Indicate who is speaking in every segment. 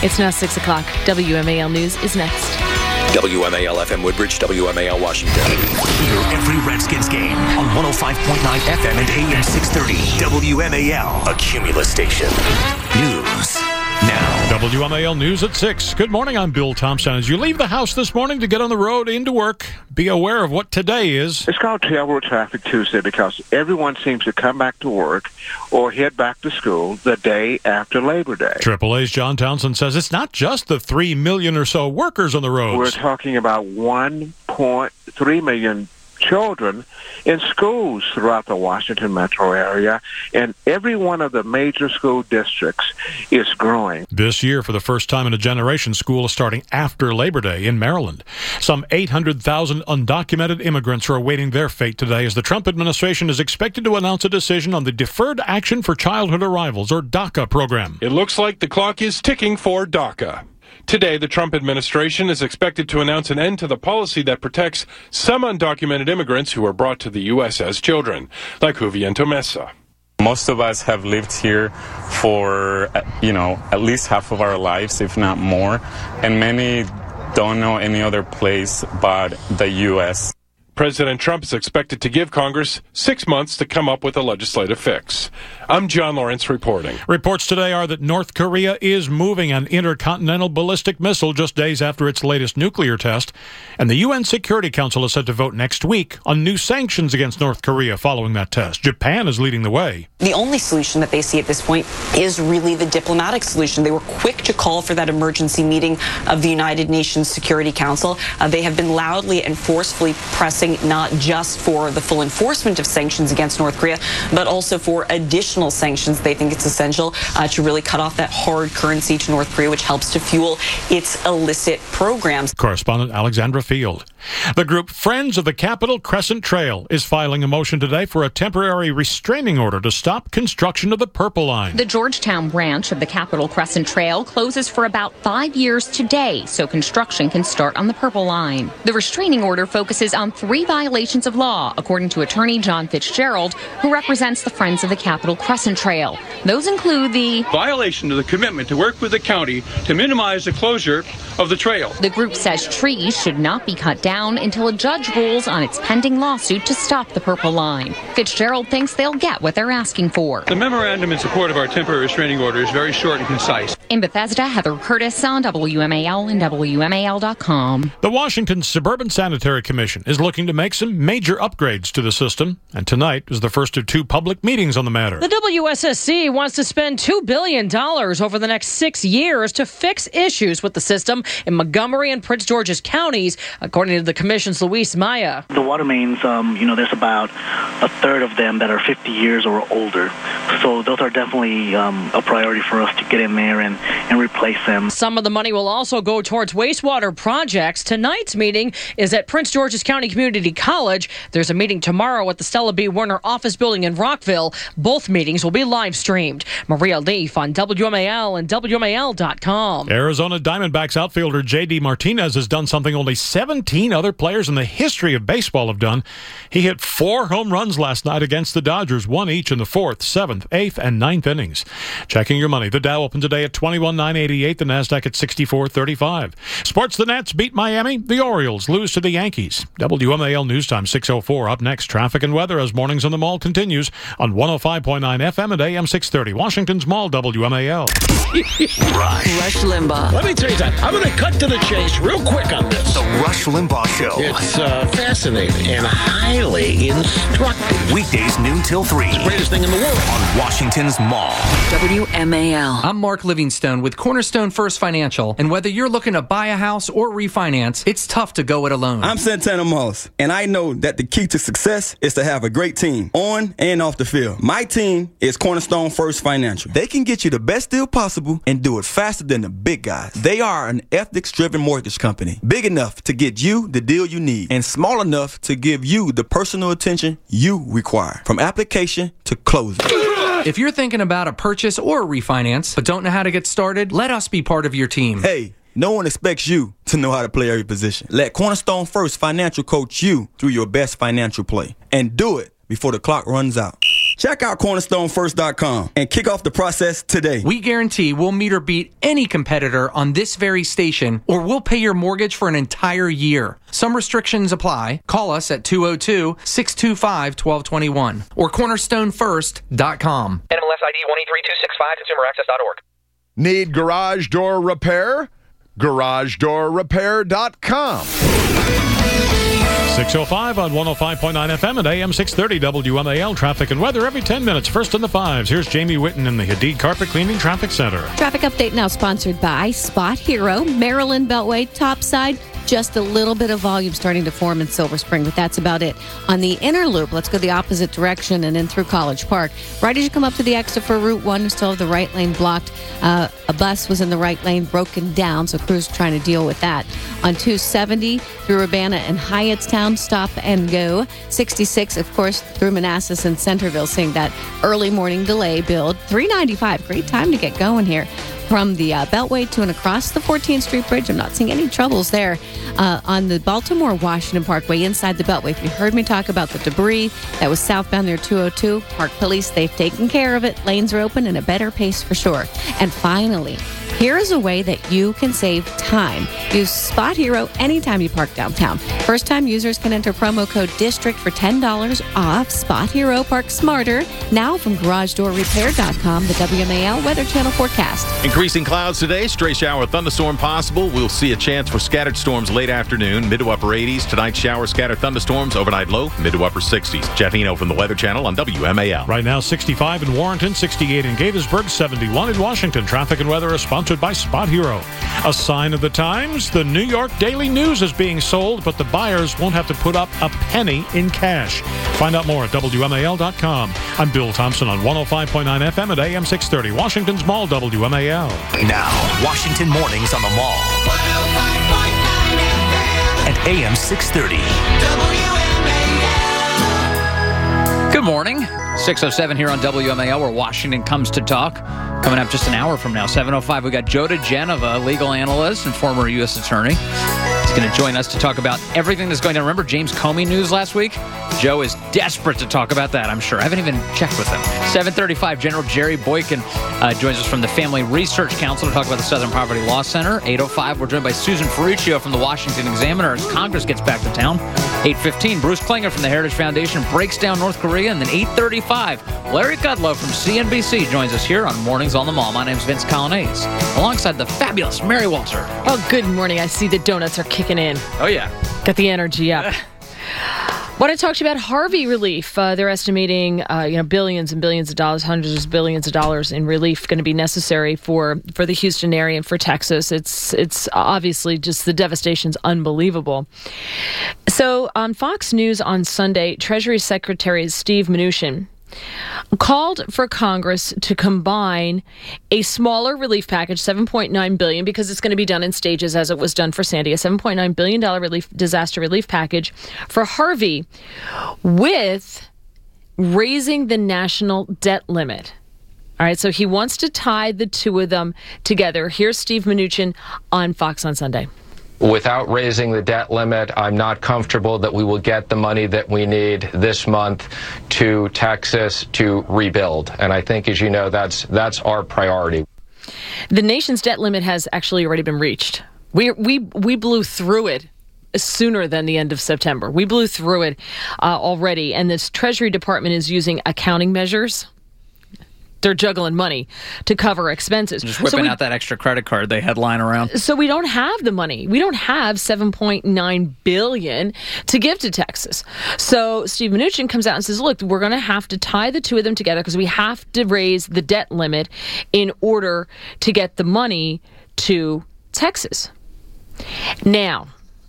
Speaker 1: It's now 6 o'clock. WMAL News is next.
Speaker 2: WMAL FM Woodbridge, WMAL Washington.
Speaker 3: Hear every Redskins game on 105.9 FM and AM 630. WMAL, a Cumulus station. News now.
Speaker 4: WMAL News at 6. Good morning, I'm Bill Thompson. As you leave the house this morning to get on the road into work, be aware of what today is.
Speaker 5: It's called Tailroad Traffic Tuesday because everyone seems to come back to work or head back to school the day after Labor Day.
Speaker 4: AAA's John Townsend says it's not just the 3 million or so workers on the roads.
Speaker 5: We're talking about 1.3 million children in schools throughout the Washington metro area, and every one of the major school districts is growing.
Speaker 4: This year, for the first time in a generation, school is starting after Labor Day in Maryland. Some 800,000 undocumented immigrants are awaiting their fate today as the Trump administration is expected to announce a decision on the Deferred Action for Childhood Arrivals, or DACA program.
Speaker 6: It looks like the clock is ticking for DACA. Today, the Trump administration is expected to announce an end to the policy that protects some undocumented immigrants who were brought to the U.S. as children, like Juviento Mesa.
Speaker 7: Most of us have lived here for, at least half of our lives, if not more, and many don't know any other place but the U.S.
Speaker 6: President Trump is expected to give Congress 6 months to come up with a legislative fix. I'm John Lawrence reporting.
Speaker 4: Reports today are that North Korea is moving an intercontinental ballistic missile just days after its latest nuclear test, and the UN Security Council is set to vote next week on new sanctions against North Korea following that test. Japan is leading the way.
Speaker 8: The only solution that they see at this point is really the diplomatic solution. They were quick to call for that emergency meeting of the United Nations Security Council. They have been loudly and forcefully pressing not just for the full enforcement of sanctions against North Korea, but also for additional sanctions. They think it's essential to really cut off that hard currency to North Korea, which helps to fuel its illicit programs.
Speaker 4: Correspondent Alexandra Field. The group Friends of the Capitol Crescent Trail is filing a motion today for a temporary restraining order to stop construction of the Purple Line.
Speaker 9: The Georgetown branch of the Capitol Crescent Trail closes for about 5 years today, so construction can start on the Purple Line. The restraining order focuses on 3 violations of law, according to attorney John Fitzgerald, who represents the Friends of the Capitol Crescent Trail. Those include the
Speaker 10: violation of the commitment to work with the county to minimize the closure of the trail.
Speaker 9: The group says trees should not be cut down until a judge rules on its pending lawsuit to stop the Purple Line. Fitzgerald thinks they'll get what they're asking for.
Speaker 10: The memorandum in support of our temporary restraining order is very short and concise.
Speaker 9: In Bethesda, Heather Curtis on WMAL and WMAL.com.
Speaker 4: The Washington Suburban Sanitary Commission is looking to make some major upgrades to the system, and tonight is the first of 2 public meetings on the matter.
Speaker 11: The WSSC wants to spend $2 billion over the next 6 years to fix issues with the system in Montgomery and Prince George's counties, according to the Commission's Luis Maya.
Speaker 12: The water mains, there's about a third of them that are 50 years or older. So those are definitely a priority for us to get in there and replace them.
Speaker 11: Some of the money will also go towards wastewater projects. Tonight's meeting is at Prince George's County Community College. There's a meeting tomorrow at the Stella B. Werner office building in Rockville. Both meetings will be live streamed. Maria Leaf on WMAL and WMAL.com.
Speaker 4: Arizona Diamondbacks outfielder J.D. Martinez has done something only 17 other players in the history of baseball have done. He hit 4 home runs last night against the Dodgers, 1 each in the 4th, 7th, 8th, and 9th innings. Checking your money. The Dow opened today at 21,988, the Nasdaq at 64.35. Sports: the Nats beat Miami. The Orioles lose to the Yankees. WMAL News Time 6:04. Up next, traffic and weather as Mornings on the Mall continues on 105.9 FM and AM 630. Washington's Mall, WMAL.
Speaker 13: Rush Limbaugh.
Speaker 14: Let me tell you something. I'm going to cut to the chase real quick on this.
Speaker 3: The Rush Limbaugh Show.
Speaker 14: It's fascinating and highly instructive.
Speaker 3: Weekdays noon till 3.
Speaker 14: It's the greatest thing in the world.
Speaker 3: On Washington's Mall.
Speaker 13: WMAL.
Speaker 15: I'm Mark Livingstone with Cornerstone First Financial, and whether you're looking to buy a house or refinance, it's tough to go it alone.
Speaker 16: I'm Santana Moss, and I know that the key to success is to have a great team, on and off the field. My team is Cornerstone First Financial. They can get you the best deal possible and do it faster than the big guys. They are an ethics-driven mortgage company, big enough to get you the deal you need, and small enough to give you the personal attention you require, from application to closing.
Speaker 15: If you're thinking about a purchase or a refinance, but don't know how to get started, let us be part of your team.
Speaker 16: Hey, no one expects you to know how to play every position. Let Cornerstone First Financial coach you through your best financial play, and do it before the clock runs out. Check out CornerstoneFirst.com and kick off the process today.
Speaker 15: We guarantee we'll meet or beat any competitor on this very station, or we'll pay your mortgage for an entire year. Some restrictions apply. Call us at 202-625-1221 or CornerstoneFirst.com.
Speaker 17: NMLS ID 183265, ConsumerAccess.org.
Speaker 18: Need garage door repair? GarageDoorRepair.com.
Speaker 4: 6:05 on 105.9 FM and AM 630 WMAL. Traffic and weather every 10 minutes. First in the fives. Here's Jamie Witten in the Hadid Carpet Cleaning Traffic Center.
Speaker 19: Traffic update now sponsored by Spot Hero, Maryland Beltway, topside. Just a little bit of volume starting to form in Silver Spring, but that's about it. On the inner loop, let's go the opposite direction and in through College Park. Right as you come up to the exit for Route 1, you still have the right lane blocked. A bus was in the right lane, broken down, so crews are trying to deal with that. On 270 through Urbana and Hyattstown, stop and go. 66, of course, through Manassas and Centerville, seeing that early morning delay build. 395, great time to get going here. From the Beltway to and across the 14th Street Bridge, I'm not seeing any troubles there. On the Baltimore-Washington Parkway inside the Beltway, if you heard me talk about the debris that was southbound near 202, Park Police, they've taken care of it. Lanes are open and a better pace for sure. And finally, here is a way that you can save time. Use Spot Hero anytime you park downtown. First-time users can enter promo code DISTRICT for $10 off. Spot Hero, park smarter. Now from GarageDoorRepair.com, the WMAL Weather Channel forecast.
Speaker 20: Increasing clouds today. Stray shower thunderstorm possible. We'll see a chance for scattered storms late afternoon. Mid to upper 80s. Tonight, shower scattered thunderstorms. Overnight low. Mid to upper 60s. Jeff Eno from the Weather Channel on WMAL.
Speaker 4: Right now, 65 in Warrenton, 68 in Gaithersburg, 71 in Washington. Traffic and weather are sponsored by Spot Hero. A sign of the times, the New York Daily News is being sold, but the buyers won't have to put up a penny in cash. Find out more at WMAL.com. I'm Bill Thompson on 105.9 FM at AM 630, Washington's Mall, WMAL.
Speaker 3: Now, Washington Mornings on the Mall. 105.9 FM. At AM 630.
Speaker 21: WMAL. Good morning. 6:07 here on WMAL, where Washington comes to talk. Coming up just an hour from now, 7:05, we got Joe DeGenova, legal analyst and former U.S. attorney. He's going to join us to talk about everything that's going on. Remember James Comey news last week? Joe is desperate to talk about that, I'm sure. I haven't even checked with him. 7:35, General Jerry Boykin joins us from the Family Research Council to talk about the Southern Poverty Law Center. 8:05, we're joined by Susan Ferruccio from the Washington Examiner as Congress gets back to town. 8:15, Bruce Klinger from the Heritage Foundation breaks down North Korea. And then 8:35, Larry Kudlow from CNBC joins us here on Mornings on the Mall. My name's Vince Colonnese, alongside the fabulous Mary Walter.
Speaker 11: Oh, good morning. I see the donuts are kicking in.
Speaker 21: Oh, yeah.
Speaker 11: Got the energy up. Want to talk to you about Harvey relief. They're estimating, billions and billions of dollars, hundreds of billions of dollars in relief going to be necessary for the Houston area and for Texas. It's obviously just the devastation's unbelievable. So on Fox News on Sunday, Treasury Secretary Steve Mnuchin called for Congress to combine a smaller relief package, $7.9 billion, because it's going to be done in stages as it was done for Sandy, a $7.9 billion disaster relief package for Harvey, with raising the national debt limit. All right, so he wants to tie the two of them together. Here's Steve Mnuchin on Fox on Sunday.
Speaker 22: Without raising the debt limit, I'm not comfortable that we will get the money that we need this month to Texas to rebuild. And I think, as you know, that's our priority.
Speaker 11: The nation's debt limit has actually already been reached. We blew through it sooner than the end of September. We blew through it already. And this Treasury Department is using accounting measures. They're juggling money to cover expenses.
Speaker 21: Just whipping out that extra credit card they had lying around.
Speaker 11: So we don't have the money. We don't have $7.9 billion to give to Texas. So Steve Mnuchin comes out and says, look, we're going to have to tie the two of them together because we have to raise the debt limit in order to get the money to Texas. Now,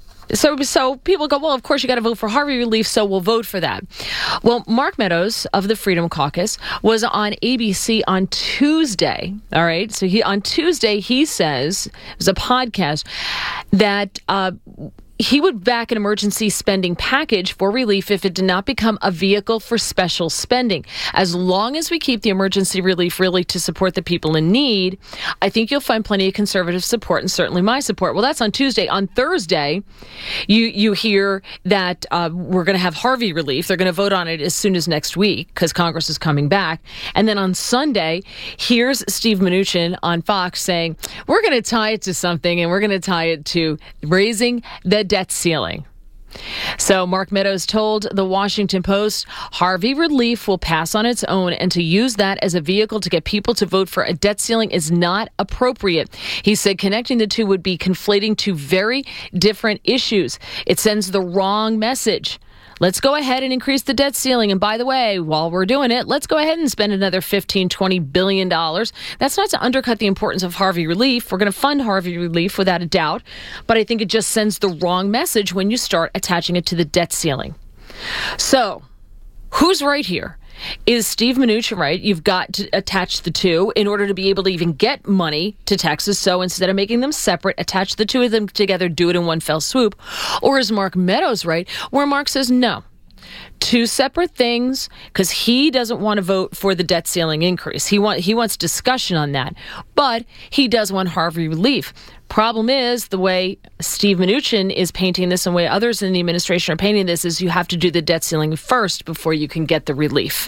Speaker 11: So people go, well, of course you got to vote for Harvey relief, so we'll vote for that. Well, Mark Meadows of the Freedom Caucus was on ABC on Tuesday. All right, so on Tuesday he says, it was a podcast, that
Speaker 1: he would back an emergency spending package for relief if it did not become a vehicle for special spending. As long as we keep the emergency relief really to support the people in need, I think you'll find plenty of conservative support and certainly my support. Well, that's on Tuesday. On Thursday, you hear that we're going to have Harvey relief. They're going to vote on it as soon as next week because Congress is coming back. And then on Sunday, here's Steve Mnuchin on Fox saying, we're going to tie it to something, and we're going to tie it to raising the debt ceiling. So Mark Meadows told the Washington Post Harvey relief will pass on its own, and to use that as a vehicle to get people to vote for a debt ceiling is not appropriate. He said connecting the two would be conflating two very different issues. It sends the wrong message. Let's go ahead and increase the debt ceiling. And by the way, while we're doing it, let's go ahead and spend another $15-20 billion. That's not to undercut the importance of Harvey relief. We're going to fund Harvey relief without a doubt. But I think it just sends the wrong message when you start attaching it to the debt ceiling. So, who's right here? Is Steve Mnuchin right? You've got to attach the two in order to be able to even get money to Texas. So instead of making them separate, attach the two of them together, do it in one fell swoop. Or is Mark Meadows right, where Mark says no? Two separate things, because he doesn't want to vote for the debt ceiling increase. He wants discussion on that. But he does want Harvey relief. Problem is, the way Steve Mnuchin is painting this and the way others in the administration are painting this is you have to do the debt ceiling first before you can get the relief.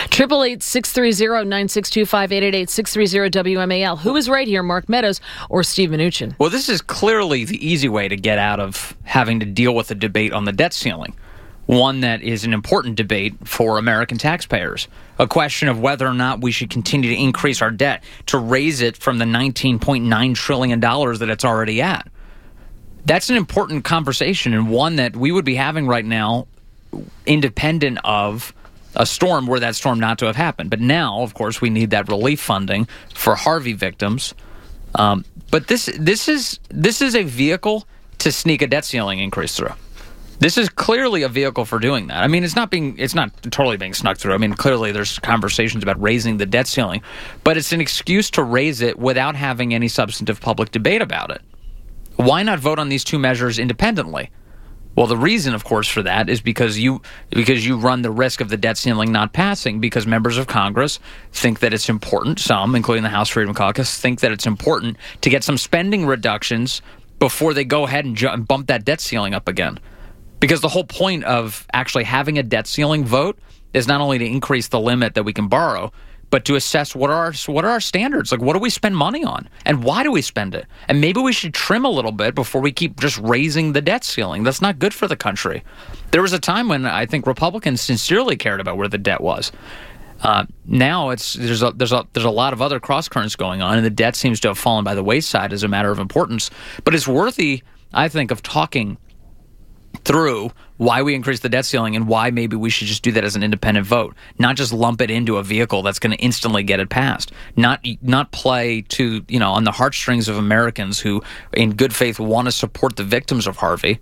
Speaker 1: 888-630-9625, 888-630-WMAL. Who is right here, Mark Meadows or Steve Mnuchin?
Speaker 21: Well, this is clearly the easy way to get out of having to deal with a debate on the debt ceiling. One that is an important debate for American taxpayers. A question of whether or not we should continue to increase our debt to raise it from the $19.9 trillion that it's already at. That's an important conversation, and one that we would be having right now independent of a storm were that storm not to have happened. But now, of course, we need that relief funding for Harvey victims. But this is a vehicle to sneak a debt ceiling increase through. This is clearly a vehicle for doing that. I mean, it's not totally being snuck through. I mean, clearly there's conversations about raising the debt ceiling, but it's an excuse to raise it without having any substantive public debate about it. Why not vote on these two measures independently? Well, the reason, of course, for that is because you run the risk of the debt ceiling not passing because members of Congress think that it's important, some, including the House Freedom Caucus, think that it's important to get some spending reductions before they go ahead and bump that debt ceiling up again. Because the whole point of actually having a debt ceiling vote is not only to increase the limit that we can borrow, but to assess what are our standards? Like, what do we spend money on? And why do we spend it? And maybe we should trim a little bit before we keep just raising the debt ceiling. That's not good for the country. There was a time when I think Republicans sincerely cared about where the debt was. Now there's a lot of other cross currents going on, and the debt seems to have fallen by the wayside as a matter of importance. But it's worthy, I think, of talking through why we increase the debt ceiling and why maybe we should just do that as an independent vote, not just lump it into a vehicle that's going to instantly get it passed, not play to, on the heartstrings of Americans who in good faith want to support the victims of Harvey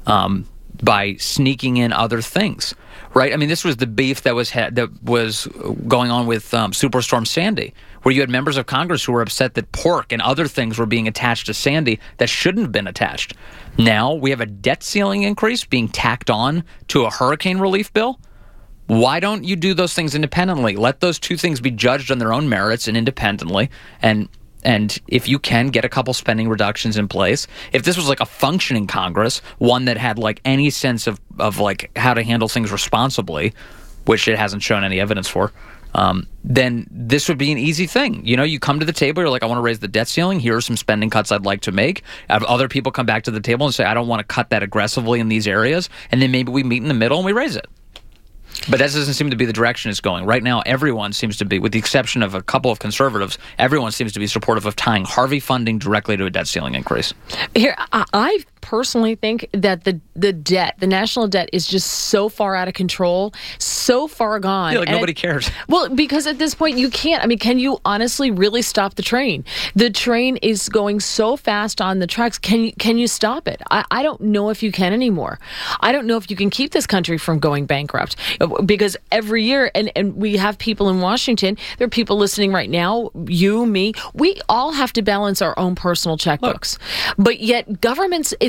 Speaker 21: by sneaking in other things, right? I mean, this was the beef that was going on with Superstorm Sandy, where you had members of Congress who were upset that pork and other things were being attached to Sandy that shouldn't have been attached. Now we have a debt ceiling increase being tacked on to a hurricane relief bill. Why don't you do those things independently? Let those two things be judged on their own merits and independently, and if you can, get a couple spending reductions in place. If this was like a functioning Congress, one that had like any sense of like how to handle things responsibly, which it hasn't shown any evidence for, then this would be an easy thing. You come to the table, you're like, I want to raise the debt ceiling. Here are some spending cuts I'd like to make. Have other people come back to the table and say, I don't want to cut that aggressively in these areas. And then maybe we meet in the middle and we raise it. But that doesn't seem to be the direction it's going. Right now, everyone seems to be, with the exception of a couple of conservatives, everyone seems to be supportive of tying Harvey funding directly to a debt ceiling increase.
Speaker 1: Here, I personally think that the national debt is just so far out of control, so far gone.
Speaker 21: Yeah, nobody cares.
Speaker 1: Well, because at this point you can't. I mean, can you honestly really stop the train? The train is going so fast on the tracks. Can you stop it? I don't know if you can anymore. I don't know if you can keep this country from going bankrupt. Because every year, and we have people in Washington, there are people listening right now, you, me, we all have to balance our own personal checkbooks. But yet governments,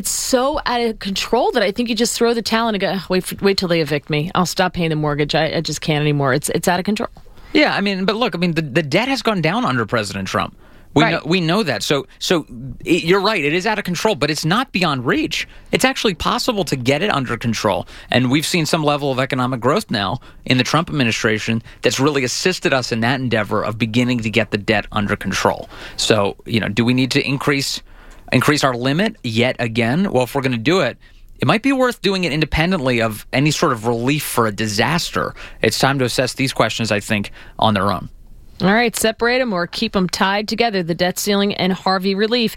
Speaker 1: it's so out of control that I think you just throw the towel in and go, wait till they evict me. I'll stop paying the mortgage. I just can't anymore. It's out of control.
Speaker 21: Yeah, but look, the debt has gone down under President Trump. We know that. So you're right. It is out of control, but it's not beyond reach. It's actually possible to get it under control. And we've seen some level of economic growth now in the Trump administration that's really assisted us in that endeavor of beginning to get the debt under control. So, do we need to increase our limit yet again? Well, if we're going to do it, it might be worth doing it independently of any sort of relief for a disaster. It's time to assess these questions, I think, on their own.
Speaker 1: All right, separate them or keep them tied together, the debt ceiling and Harvey relief.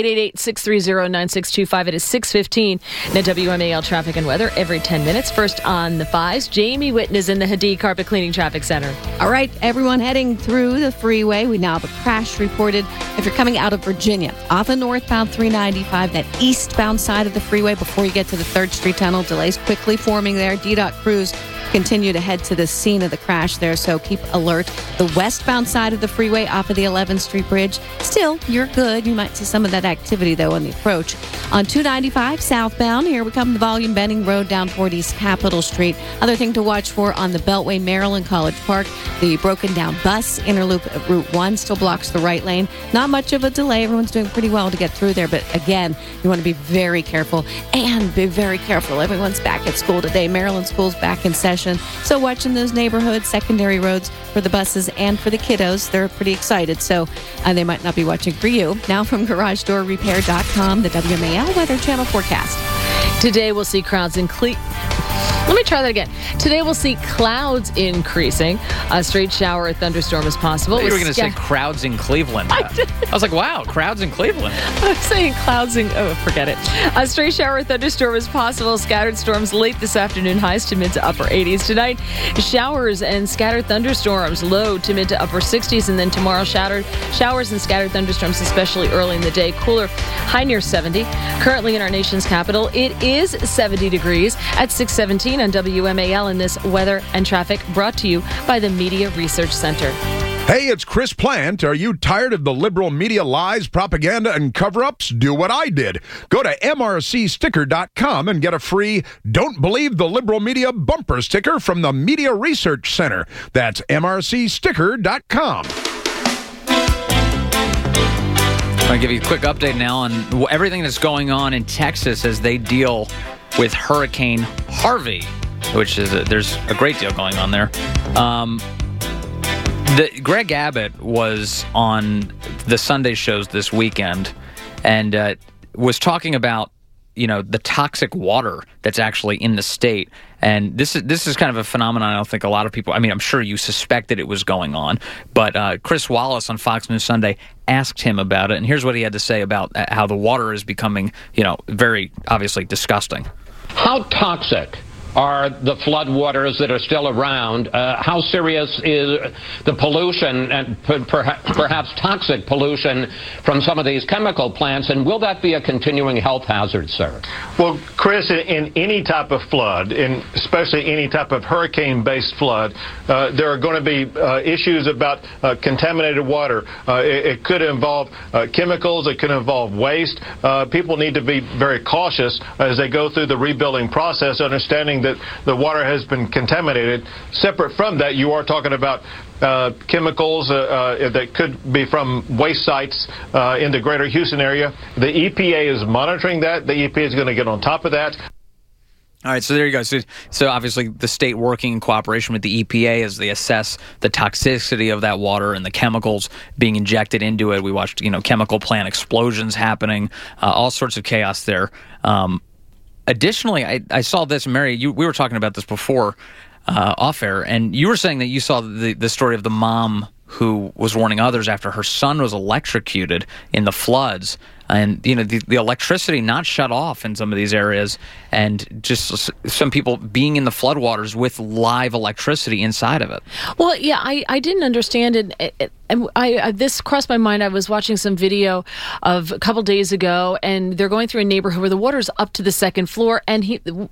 Speaker 1: 888-630-9625. It is 6:15. Now, WMAL traffic and weather every 10 minutes. First on the 5s, Jamie Whitten is in the Hadid Carpet Cleaning Traffic Center.
Speaker 19: All right, everyone heading through the freeway. We now have a crash reported. If you're coming out of Virginia, off of northbound 395, that eastbound side of the freeway before you get to the 3rd Street Tunnel, delays quickly forming there. DDOT crews continue to head to the scene of the crash there, so keep alert. The westbound side of the freeway off of the 11th Street Bridge, still, you're good. You might see some of that activity, though, on the approach. On 295 southbound, here we come, the volume bending road down toward East Capitol Street. Other thing to watch for on the Beltway, Maryland College Park, the broken down bus interloop at Route 1 still blocks the right lane. Not much of a delay. Everyone's doing pretty well to get through there, but again, you want to be very careful and be very careful. Everyone's back at school today. Maryland school's back in session. So watching those neighborhoods, secondary roads for the buses and for the kiddos. They're pretty excited, so they might not be watching for you. Now from GarageDoorRepair.com, the WMAL Weather Channel forecast.
Speaker 1: Today we'll see crowds in Let me try that again. Today we'll see clouds increasing. A straight shower or thunderstorm is possible.
Speaker 21: You were going to say crowds in Cleveland. I was like, wow, crowds in Cleveland.
Speaker 1: I'm saying clouds in... Oh, forget it. A straight shower or thunderstorm is possible. Scattered storms late this afternoon. Highs to mid to upper 80s. Tonight, showers and scattered thunderstorms. Low to mid to upper 60s. And then tomorrow, showers and scattered thunderstorms, especially early in the day. Cooler, high near 70. Currently in our nation's capital, it is 70 degrees at 6:17 on WMAL, in this weather and traffic brought to you by the Media Research Center.
Speaker 18: Hey, it's Chris Plant. Are you tired of the liberal media lies, propaganda, and cover-ups? Do what I did. Go to mrcsticker.com and get a free Don't Believe the Liberal Media bumper sticker from the Media Research Center. That's mrcsticker.com.
Speaker 21: I'll give you a quick update now on everything that's going on in Texas as they deal with Hurricane Harvey, which is there's a great deal going on there. Greg Abbott was on the Sunday shows this weekend and was talking about the toxic water that's actually in the state. And this is kind of a phenomenon I don't think a lot of people, I'm sure you suspected it was going on, but Chris Wallace on Fox News Sunday asked him about it, and here's what he had to say about how the water is becoming, very obviously disgusting.
Speaker 2: How toxic are the flood waters that are still around? How serious is the pollution and perhaps toxic pollution from some of these chemical plants, and will that be a continuing health hazard, sir?
Speaker 5: Well, Chris, in any type of flood, especially any type of hurricane-based flood, there are going to be issues about contaminated water. It could involve chemicals. It could involve waste. People need to be very cautious as they go through the rebuilding process, understanding that the water has been contaminated. Separate from that, you are talking about chemicals that could be from waste sites in the greater Houston area. The EPA is monitoring that. The EPA is going to get on top of that.
Speaker 21: All right, so there you go. So obviously the state working in cooperation with the EPA as they assess the toxicity of that water and the chemicals being injected into it. We watched, chemical plant explosions happening, all sorts of chaos there. Additionally, I saw this, Mary, we were talking about this before off air, and you were saying that you saw the story of the mom who was warning others after her son was electrocuted in the floods. And, the electricity not shut off in some of these areas, and just some people being in the floodwaters with live electricity inside of it.
Speaker 1: Well, yeah, I didn't understand it. And this crossed my mind. I was watching some video of a couple days ago, and they're going through a neighborhood where the water's up to the second floor. And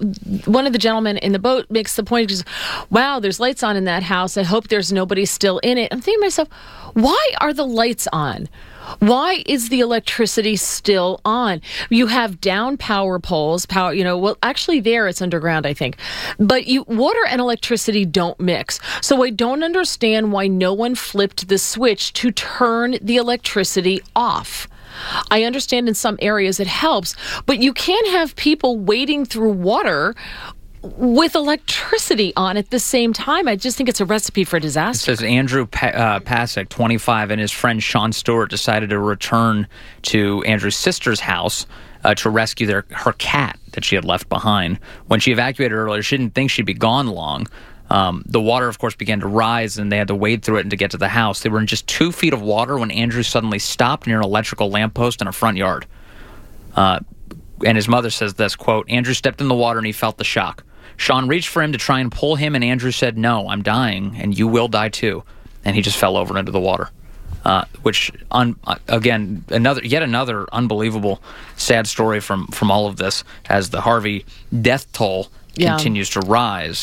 Speaker 1: one of the gentlemen in the boat makes the point, just, wow, there's lights on in that house. I hope there's nobody still in it. I'm thinking to myself, why are the lights on? Why is the electricity still on? You have down power poles, actually there it's underground, I think. But water and electricity don't mix. So I don't understand why no one flipped the switch to turn the electricity off. I understand in some areas it helps, but you can't have people wading through water with electricity on at the same time. I just think it's a recipe for disaster.
Speaker 21: It says Andrew Pasek, 25, and his friend Sean Stewart decided to return to Andrew's sister's house to rescue her cat that she had left behind. When she evacuated earlier, she didn't think she'd be gone long. The water, of course, began to rise, and they had to wade through it and to get to the house. They were in just 2 feet of water when Andrew suddenly stopped near an electrical lamppost in a front yard. And his mother says this, quote, Andrew stepped in the water and he felt the shock. Sean reached for him to try and pull him, and Andrew said, no, I'm dying, and you will die too. And he just fell over into the water. Which, again, yet another unbelievable, sad story from all of this as the Harvey death toll continues to rise,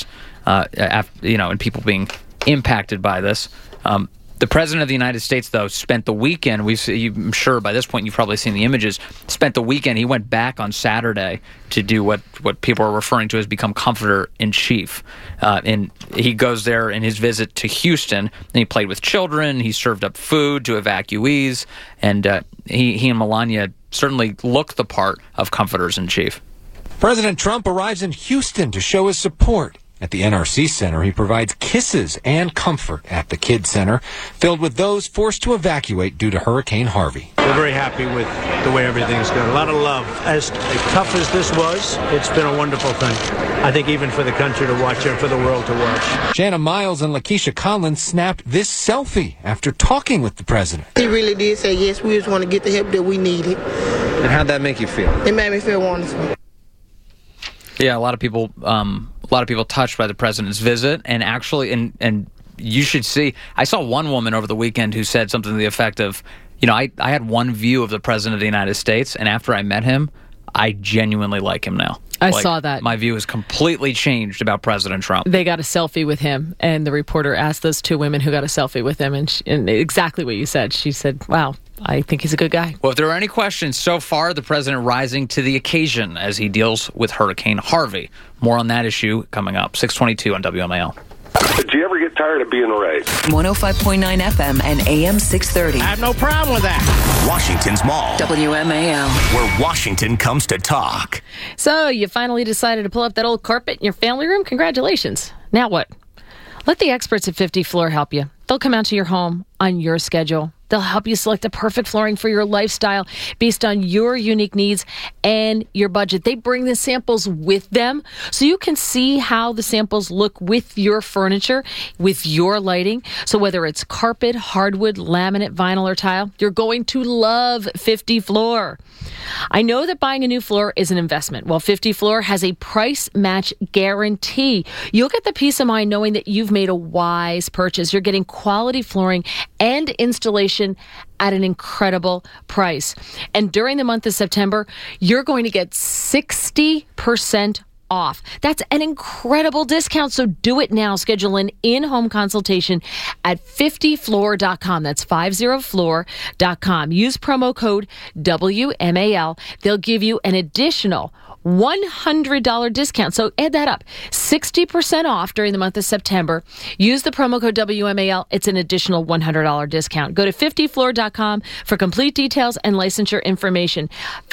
Speaker 21: and people being impacted by this. The President of the United States, though, spent the weekend, I'm sure by this point you've probably seen the images, spent the weekend, he went back on Saturday to do what people are referring to as become comforter-in-chief. And he goes there in his visit to Houston, and he played with children, he served up food to evacuees, and he and Melania certainly look the part of comforters-in-chief.
Speaker 6: President Trump arrives in Houston to show his support. At the NRC Center, he provides kisses and comfort at the Kids Center, filled with those forced to evacuate due to Hurricane Harvey.
Speaker 7: We're very happy with the way everything's going. A lot of love. As tough as this was, it's been a wonderful thing. I think even for the country to watch and for the world to watch.
Speaker 6: Shanna Miles and Lakeisha Collins snapped this selfie after talking with the president.
Speaker 23: He really did say, yes, we just want to get the help that we needed.
Speaker 6: And how'd that make you feel?
Speaker 23: It made me feel wonderful.
Speaker 21: Yeah, a lot of people touched by the president's visit, and actually, and you should see. I saw one woman over the weekend who said something to the effect of, I had one view of the president of the United States, and after I met him, I genuinely like him now.
Speaker 1: I saw that.
Speaker 21: My view has completely changed about President Trump.
Speaker 1: They got a selfie with him, and the reporter asked those 2 women who got a selfie with him, and exactly what you said. She said, wow, I think he's a good guy.
Speaker 21: Well, if there are any questions, so far, the president rising to the occasion as he deals with Hurricane Harvey. More on that issue coming up. 622 on WMAL.
Speaker 24: Did you ever get tired of being right?
Speaker 13: 105.9 FM and AM 630.
Speaker 14: I have no problem with that.
Speaker 3: Washington's Mall.
Speaker 13: WMAL.
Speaker 3: Where Washington comes to talk.
Speaker 1: So you finally decided to pull up that old carpet in your family room? Congratulations. Now what? Let the experts at 50 Floor help you. They'll come out to your home on your schedule. They'll help you select the perfect flooring for your lifestyle based on your unique needs and your budget. They bring the samples with them so you can see how the samples look with your furniture, with your lighting. So whether it's carpet, hardwood, laminate, vinyl, or tile, you're going to love 50 Floor. I know that buying a new floor is an investment. Well, 50 Floor has a price match guarantee. You'll get the peace of mind knowing that you've made a wise purchase. You're getting quality flooring and installation at an incredible price. And during the month of September, you're going to get 60% off. That's an incredible discount, so do it now. Schedule an in-home consultation at 50floor.com. That's 50floor.com. Use promo code WMAL. They'll give you an additional $100 discount. So add that up. 60% off during the month of September. Use the promo code WMAL. It's an additional $100 discount. Go to 50floor.com for complete details and licensure information.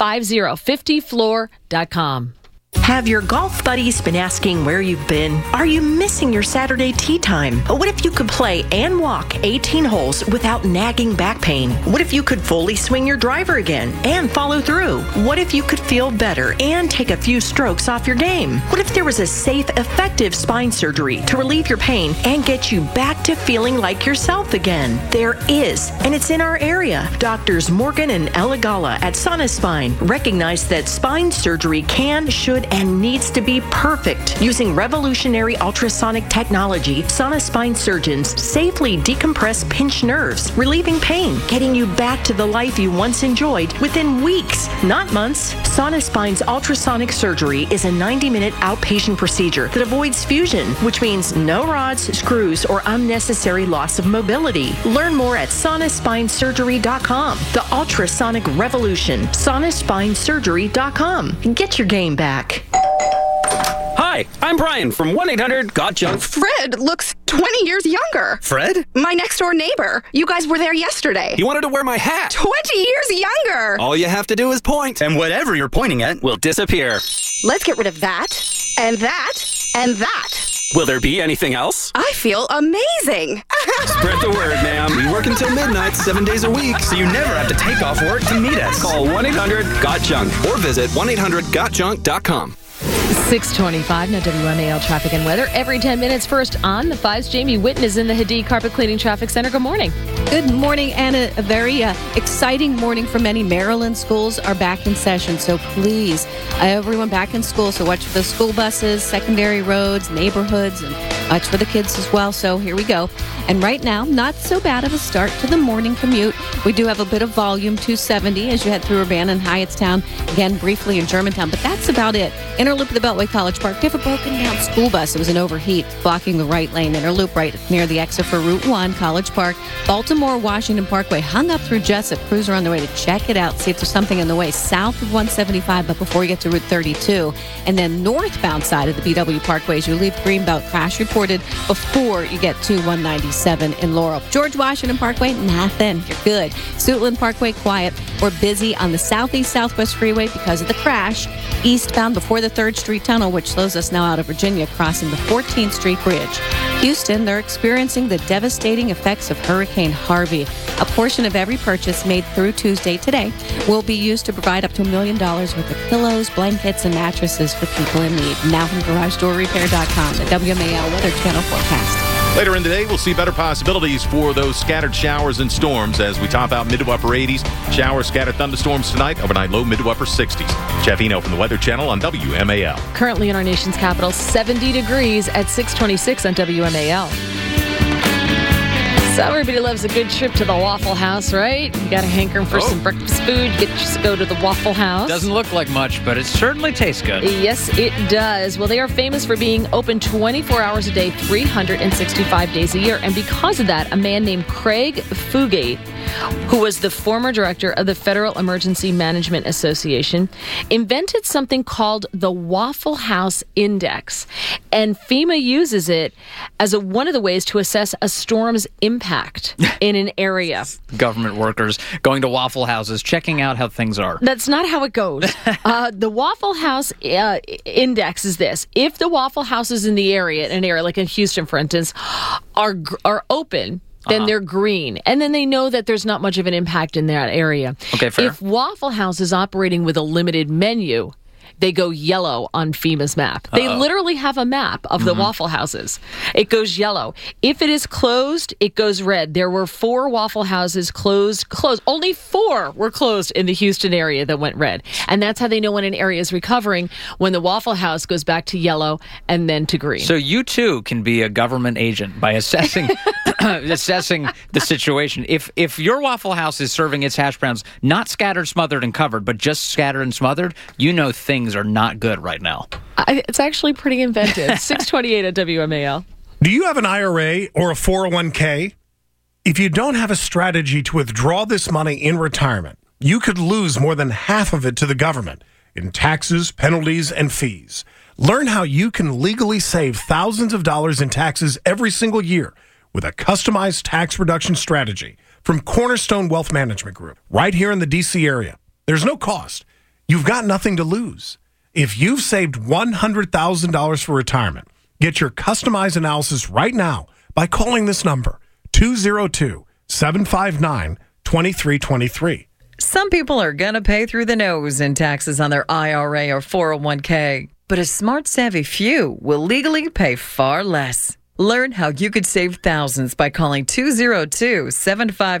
Speaker 1: 50floor.com.
Speaker 25: Have your golf buddies been asking where you've been? Are you missing your Saturday tee time? What if you could play and walk 18 holes without nagging back pain? What if you could fully swing your driver again and follow through? What if you could feel better and take a few strokes off your game? What if there was a safe, effective spine surgery to relieve your pain and get you back to feeling like yourself again? There is, and it's in our area. Doctors Morgan and Eligala at Sana Spine recognize that spine surgery can, should, engineered and needs to be perfect. Using revolutionary ultrasonic technology, Sonospine surgeons safely decompress pinched nerves, relieving pain, getting you back to the life you once enjoyed within weeks, not months. Sonospine's ultrasonic surgery is a 90-minute outpatient procedure that avoids fusion, which means no rods, screws, or unnecessary loss of mobility. Learn more at sonospinesurgery.com. The ultrasonic revolution. Sonospinesurgery.com. Get your game back.
Speaker 8: Hi, I'm Brian from 1-800-GOT-JUNK.
Speaker 9: Fred looks 20 years younger.
Speaker 8: Fred?
Speaker 9: My next door neighbor. You guys were there yesterday.
Speaker 8: He wanted to wear my hat.
Speaker 9: 20 years younger.
Speaker 8: All you have to do is point, and whatever you're pointing at will disappear.
Speaker 9: Let's get rid of that, and that, and that.
Speaker 8: Will there be anything else?
Speaker 9: I feel amazing.
Speaker 8: Spread the word, ma'am. We work until midnight, 7 days a week, so you never have to take off work to meet us. Call 1-800-GOT-JUNK or visit 1-800-GOTJUNK.com.
Speaker 1: 625, now WMAL traffic and weather. Every 10 minutes, first on the 5's Jamie Whitten is in the Hadid Carpet Cleaning Traffic Center. Good morning.
Speaker 19: Good morning, and a very exciting morning for many. Maryland schools are back in session, so please, everyone back in school. So watch for the school buses, secondary roads, neighborhoods, and watch for the kids as well. So here we go. And right now, not so bad of a start to the morning commute. We do have a bit of volume, 270 as you head through Urbana and Hyattstown, again briefly in Germantown, but that's about it. Inner loop of the Beltway College Park. We have a broken down school bus. It was an overheat blocking the right lane. Inner loop right near the exit for Route 1, College Park. Baltimore, Washington Parkway hung up through Jessup. Crews are on the way to check it out, see if there's something in the way south of 175, but before you get to Route 32. And then northbound side of the BW Parkway as you leave Greenbelt, crash reported before you get to 197 in Laurel. George Washington Parkway, nothing. You're good. Suitland Parkway, quiet. We're busy on the southeast southwest freeway because of the crash. Eastbound before the 3rd Street Tunnel, which slows us now out of Virginia, crossing the 14th Street Bridge. Houston, they're experiencing the devastating effects of Hurricane Harvey. A portion of every purchase made through Tuesday today will be used to provide up to $1 million worth of pillows, blankets, and mattresses for people in need. Now from GarageDoorRepair.com, the WMAL Weather Channel forecast.
Speaker 20: Later in the day, we'll see better possibilities for those scattered showers and storms as we top out mid to upper 80s. Showers, scattered thunderstorms tonight. Overnight low, mid to upper 60s. Jeff Eno from the Weather Channel on WMAL.
Speaker 1: Currently in our nation's capital, 70 degrees at 626 on WMAL. So everybody loves a good trip to the Waffle House, right? You got to hankering for some breakfast food. Just go to the Waffle House.
Speaker 21: Doesn't look like much, but it certainly tastes good.
Speaker 1: Yes, it does. Well, they are famous for being open 24 hours a day, 365 days a year. And because of that, a man named Craig Fugate, who was the former director of the Federal Emergency Management Association, invented something called the Waffle House Index. And FEMA uses it as one of the ways to assess a storm's impact in an area.
Speaker 21: Government workers going to Waffle Houses, checking out how things are.
Speaker 1: That's not how it goes. The Waffle House Index is this. If the Waffle Houses in the area, an area like in Houston, for instance, are open, then they're green. And then they know that there's not much of an impact in that area.
Speaker 21: Okay, fair.
Speaker 1: If Waffle House is operating with a limited menu, they go yellow on FEMA's map. They literally have a map of the Waffle Houses. It goes yellow. If it is closed, it goes red. There were 4 Waffle Houses closed. Only 4 were closed in the Houston area that went red. And that's how they know when an area is recovering, when the Waffle House goes back to yellow and then to green.
Speaker 21: So you too can be a government agent by assessing assessing the situation. If your Waffle House is serving its hash browns not scattered, smothered, and covered, but just scattered and smothered, you know things are not good right now.
Speaker 1: It's actually pretty inventive. 628 at WMAL.
Speaker 10: Do you have an IRA or a 401k? If you don't have a strategy to withdraw this money in retirement, you could lose more than half of it to the government in taxes, penalties, and fees. Learn how you can legally save thousands of dollars in taxes every single year with a customized tax reduction strategy from Cornerstone Wealth Management Group, right here in the D.C. area. There's no cost. You've got nothing to lose. If you've saved $100,000 for retirement, get your customized analysis right now by calling this number, 202-759-2323.
Speaker 12: Some people are going to pay through the nose in taxes on their IRA or 401k, but a smart, savvy few will legally pay far less. Learn how you could save thousands by calling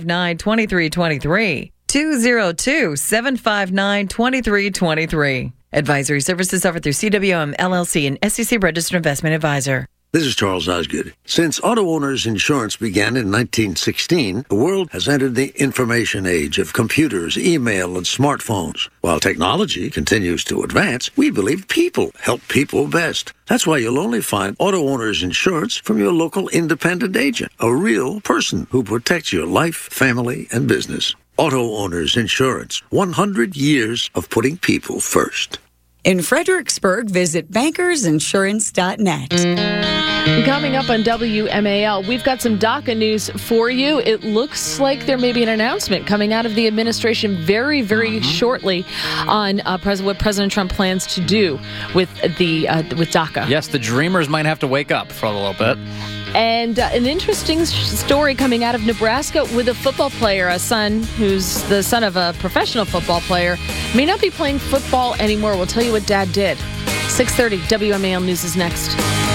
Speaker 12: 202-759-2323. 202-759-2323. Advisory services offered through CWM LLC, an SEC registered investment advisor.
Speaker 4: This is Charles Osgood. Since auto owners insurance began in 1916, the world has entered the information age of computers, email, and smartphones. While technology continues to advance, we believe people help people best. That's why you'll only find auto owners insurance from your local independent agent, a real person who protects your life, family, and business. Auto owners insurance, 100 years of putting people first.
Speaker 15: In Fredericksburg, visit bankersinsurance.net.
Speaker 1: Coming up on WMAL, we've got some DACA news for you. It looks like there may be an announcement coming out of the administration very, very shortly on what President Trump plans to do with DACA.
Speaker 21: Yes, the dreamers might have to wake up for a little bit.
Speaker 1: And an interesting story coming out of Nebraska with a football player, a son who's the son of a professional football player, may not be playing football anymore. We'll tell you what Dad did. 6:30, WMAL News is next.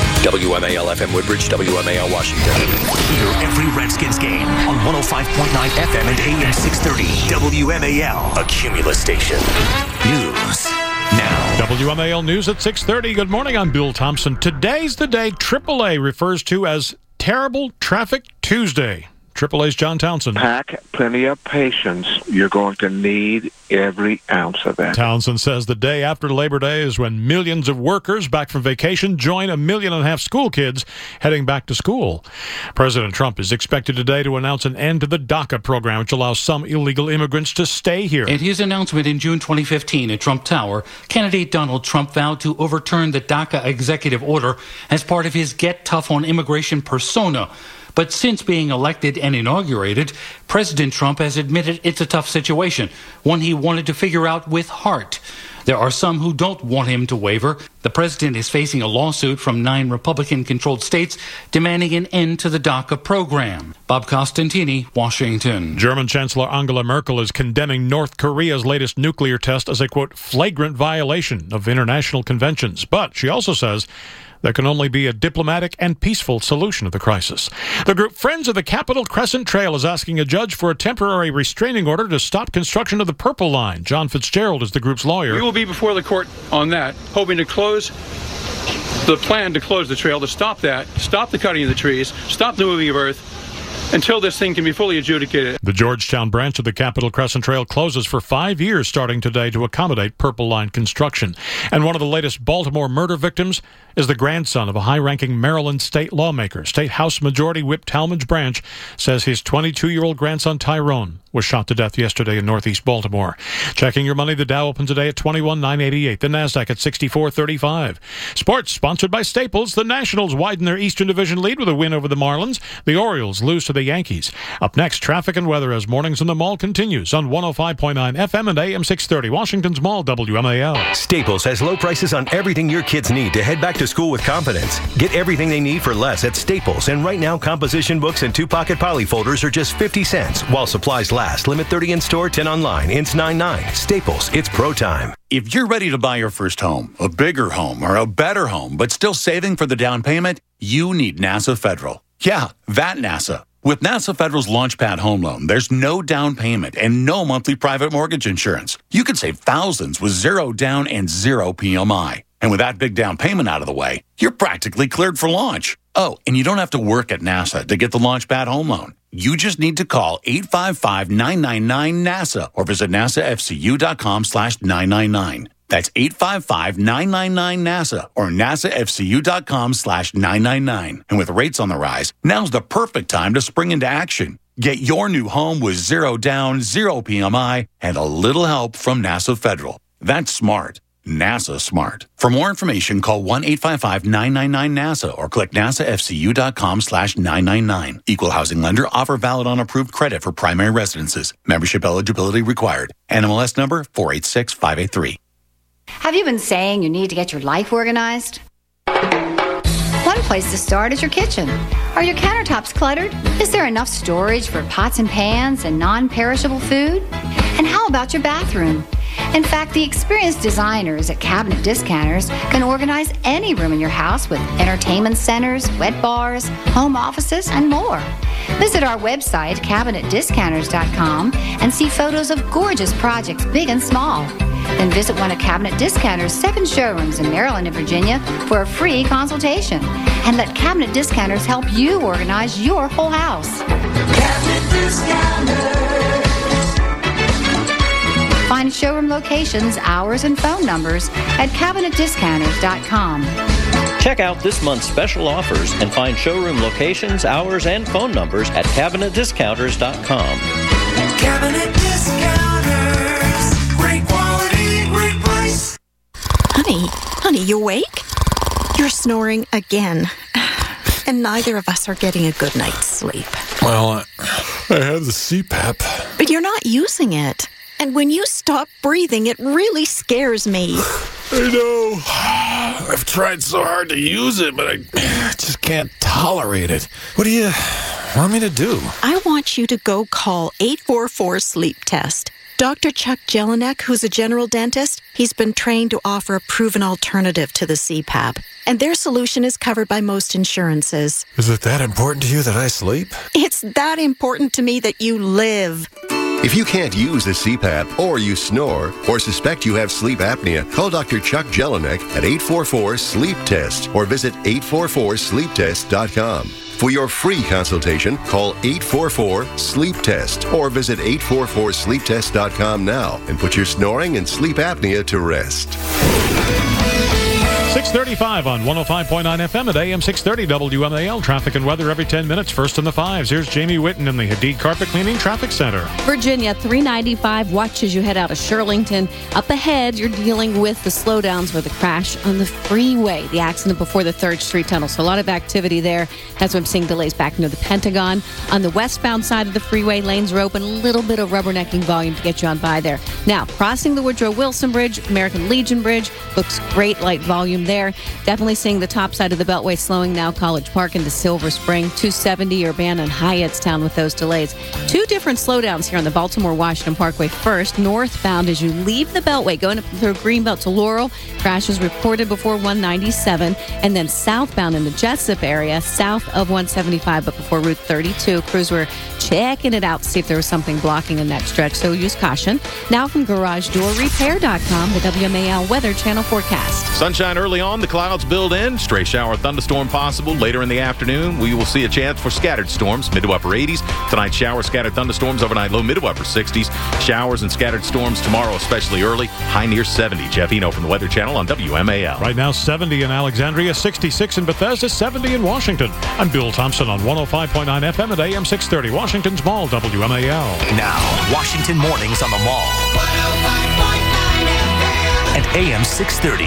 Speaker 3: WMAL FM Woodbridge, WMAL Washington. Hear every Redskins game on 105.9 FM and AM 630. WMAL, a Cumulus station. News now.
Speaker 16: WMAL News at 6:30. Good morning, I'm Bill Thompson. Today's the day AAA refers to as Terrible Traffic Tuesday. AAA's John Townsend.
Speaker 17: Pack plenty of patience. You're going to need every ounce of that.
Speaker 16: Townsend says the day after Labor Day is when millions of workers back from vacation join 1.5 million school kids heading back to school. President Trump is expected today to announce an end to the DACA program, which allows some illegal immigrants to stay here.
Speaker 22: In his announcement in June 2015 at Trump Tower, candidate Donald Trump vowed to overturn the DACA executive order as part of his Get Tough on Immigration persona. But since being elected and inaugurated, President Trump has admitted it's a tough situation, one he wanted to figure out with heart. There are some who don't want him to waver. The president is facing a lawsuit from 9 Republican-controlled states demanding an end to the DACA program. Bob Costantini, Washington.
Speaker 16: German Chancellor Angela Merkel is condemning North Korea's latest nuclear test as a, quote, flagrant violation of international conventions. But she also says there can only be a diplomatic and peaceful solution to the crisis. The group Friends of the Capitol Crescent Trail is asking a judge for a temporary restraining order to stop construction of the Purple Line. John Fitzgerald is the group's lawyer.
Speaker 26: We will be before the court on that, hoping to close the plan to close the trail, to stop that, stop the cutting of the trees, stop the moving of earth, until this thing can be fully adjudicated.
Speaker 16: The Georgetown branch of the Capitol Crescent Trail closes for 5 years starting today to accommodate Purple Line construction. And one of the latest Baltimore murder victims is the grandson of a high-ranking Maryland state lawmaker. State House Majority Whip Talmadge Branch says his 22-year-old grandson Tyrone was shot to death yesterday in northeast Baltimore. Checking your money, the Dow opened today at 21,988. The Nasdaq at 64.35. Sports sponsored by Staples. The Nationals widen their Eastern Division lead with a win over the Marlins. The Orioles lose to the Yankees. Up next, traffic and weather as Mornings in the Mall continues on 105.9 FM and AM 630. Washington's Mall, WMAL.
Speaker 27: Staples has low prices on everything your kids need to head back to school with confidence. Get everything they need for less at Staples. And right now, composition books and 2-pocket poly folders are just 50 cents while supplies last. Limit 30 in store, 10 online. Ends 9/9. Staples, it's pro time.
Speaker 28: If you're ready to buy your first home, a bigger home, or a better home, but still saving for the down payment, you need NASA Federal. Yeah, that NASA. With NASA Federal's LaunchPad Home Loan, there's no down payment and no monthly private mortgage insurance. You can save thousands with 0 down and 0 PMI. And with that big down payment out of the way, you're practically cleared for launch. Oh, and you don't have to work at NASA to get the LaunchPad Home Loan. You just need to call 855-999-NASA or visit nasafcu.com/999. That's 855-999-NASA or nasafcu.com/999. And with rates on the rise, now's the perfect time to spring into action. Get your new home with 0 down, 0 PMI, and a little help from NASA Federal. That's smart. NASA smart. For more information, call 1-855-999-NASA or click nasafcu.com/999. Equal housing lender. Offer valid on approved credit for primary residences. Membership eligibility required. NMLS number 486583.
Speaker 29: Have you been saying you need to get your life organized? One place to start is your kitchen. Are your countertops cluttered? Is there enough storage for pots and pans and non-perishable food? And how about your bathroom? In fact, the experienced designers at Cabinet Discounters can organize any room in your house with entertainment centers, wet bars, home offices, and more. Visit our website, CabinetDiscounters.com, and see photos of gorgeous projects, big and small. Then visit one of Cabinet Discounters' 7 showrooms in Maryland and Virginia for a free consultation. And let Cabinet Discounters help you organize your whole house. Cabinet Discounters. Find showroom locations, hours, and phone numbers at CabinetDiscounters.com.
Speaker 2: Check out this month's special offers and find showroom locations, hours, and phone numbers at CabinetDiscounters.com.
Speaker 5: Cabinet Discounters. Great quality, great price.
Speaker 6: Honey, you awake? You're snoring again. And neither of us are getting a good night's sleep.
Speaker 7: Well, I have the CPAP.
Speaker 6: But you're not using it. And when you stop breathing, it really scares me.
Speaker 7: I know. I've tried so hard to use it, but I just can't tolerate it. What do you want me to do?
Speaker 6: I want you to go call 844-SLEEP-TEST. Dr. Chuck Jelinek, who's a general dentist, he's been trained to offer a proven alternative to the CPAP. And their solution is covered by most insurances.
Speaker 7: Is it that important to you that I sleep?
Speaker 6: It's that important to me that you live.
Speaker 11: If you can't use a CPAP, or you snore, or suspect you have sleep apnea, call Dr. Chuck Jelinek at 844-SLEEP-TEST or visit 844sleeptest.com. For your free consultation, call 844-SLEEP-TEST or visit 844sleeptest.com now and put your snoring and sleep apnea to rest.
Speaker 16: 6:35 on 105.9 FM at AM 630 WMAL. Traffic and weather every 10 minutes. First in the 5s. Here's Jamie Whitten in the Hadid Carpet Cleaning Traffic Center.
Speaker 19: Virginia, 395. Watch as you head out of Shirlington. Up ahead, you're dealing with the slowdowns with the crash on the freeway. The accident before the 3rd Street Tunnel. So a lot of activity there. That's why I'm seeing delays back near the Pentagon. On the westbound side of the freeway, lanes are open. A little bit of rubbernecking volume to get you on by there. Now, crossing the Woodrow Wilson Bridge, American Legion Bridge. Looks great, light volume there. Definitely seeing the top side of the Beltway slowing now. College Park into Silver Spring, 270 Urbana and Hyattstown with those delays. 2 different slowdowns here on the Baltimore-Washington Parkway. First, northbound as you leave the Beltway, going up through Greenbelt to Laurel. Crashes reported before 197. And then southbound in the Jessup area, south of 175, but before Route 32. Crews were checking it out to see if there was something blocking in that stretch, so use caution. Now from GarageDoorRepair.com, the WMAL Weather Channel forecast.
Speaker 20: Sunshine early on, the clouds build in. Stray shower thunderstorm possible later in the afternoon. We will see a chance for scattered storms, mid to upper 80s. Tonight, shower, scattered thunderstorms overnight, low, mid to upper 60s. Showers and scattered storms tomorrow, especially early, high near 70. Jeff Eno from the Weather Channel on WMAL.
Speaker 16: Right now, 70 in Alexandria, 66 in Bethesda, 70 in Washington. I'm Bill Thompson on 105.9 FM at AM 630, Washington's Mall, WMAL.
Speaker 3: Now, Washington mornings on the Mall. 105.9 FM and AM 630.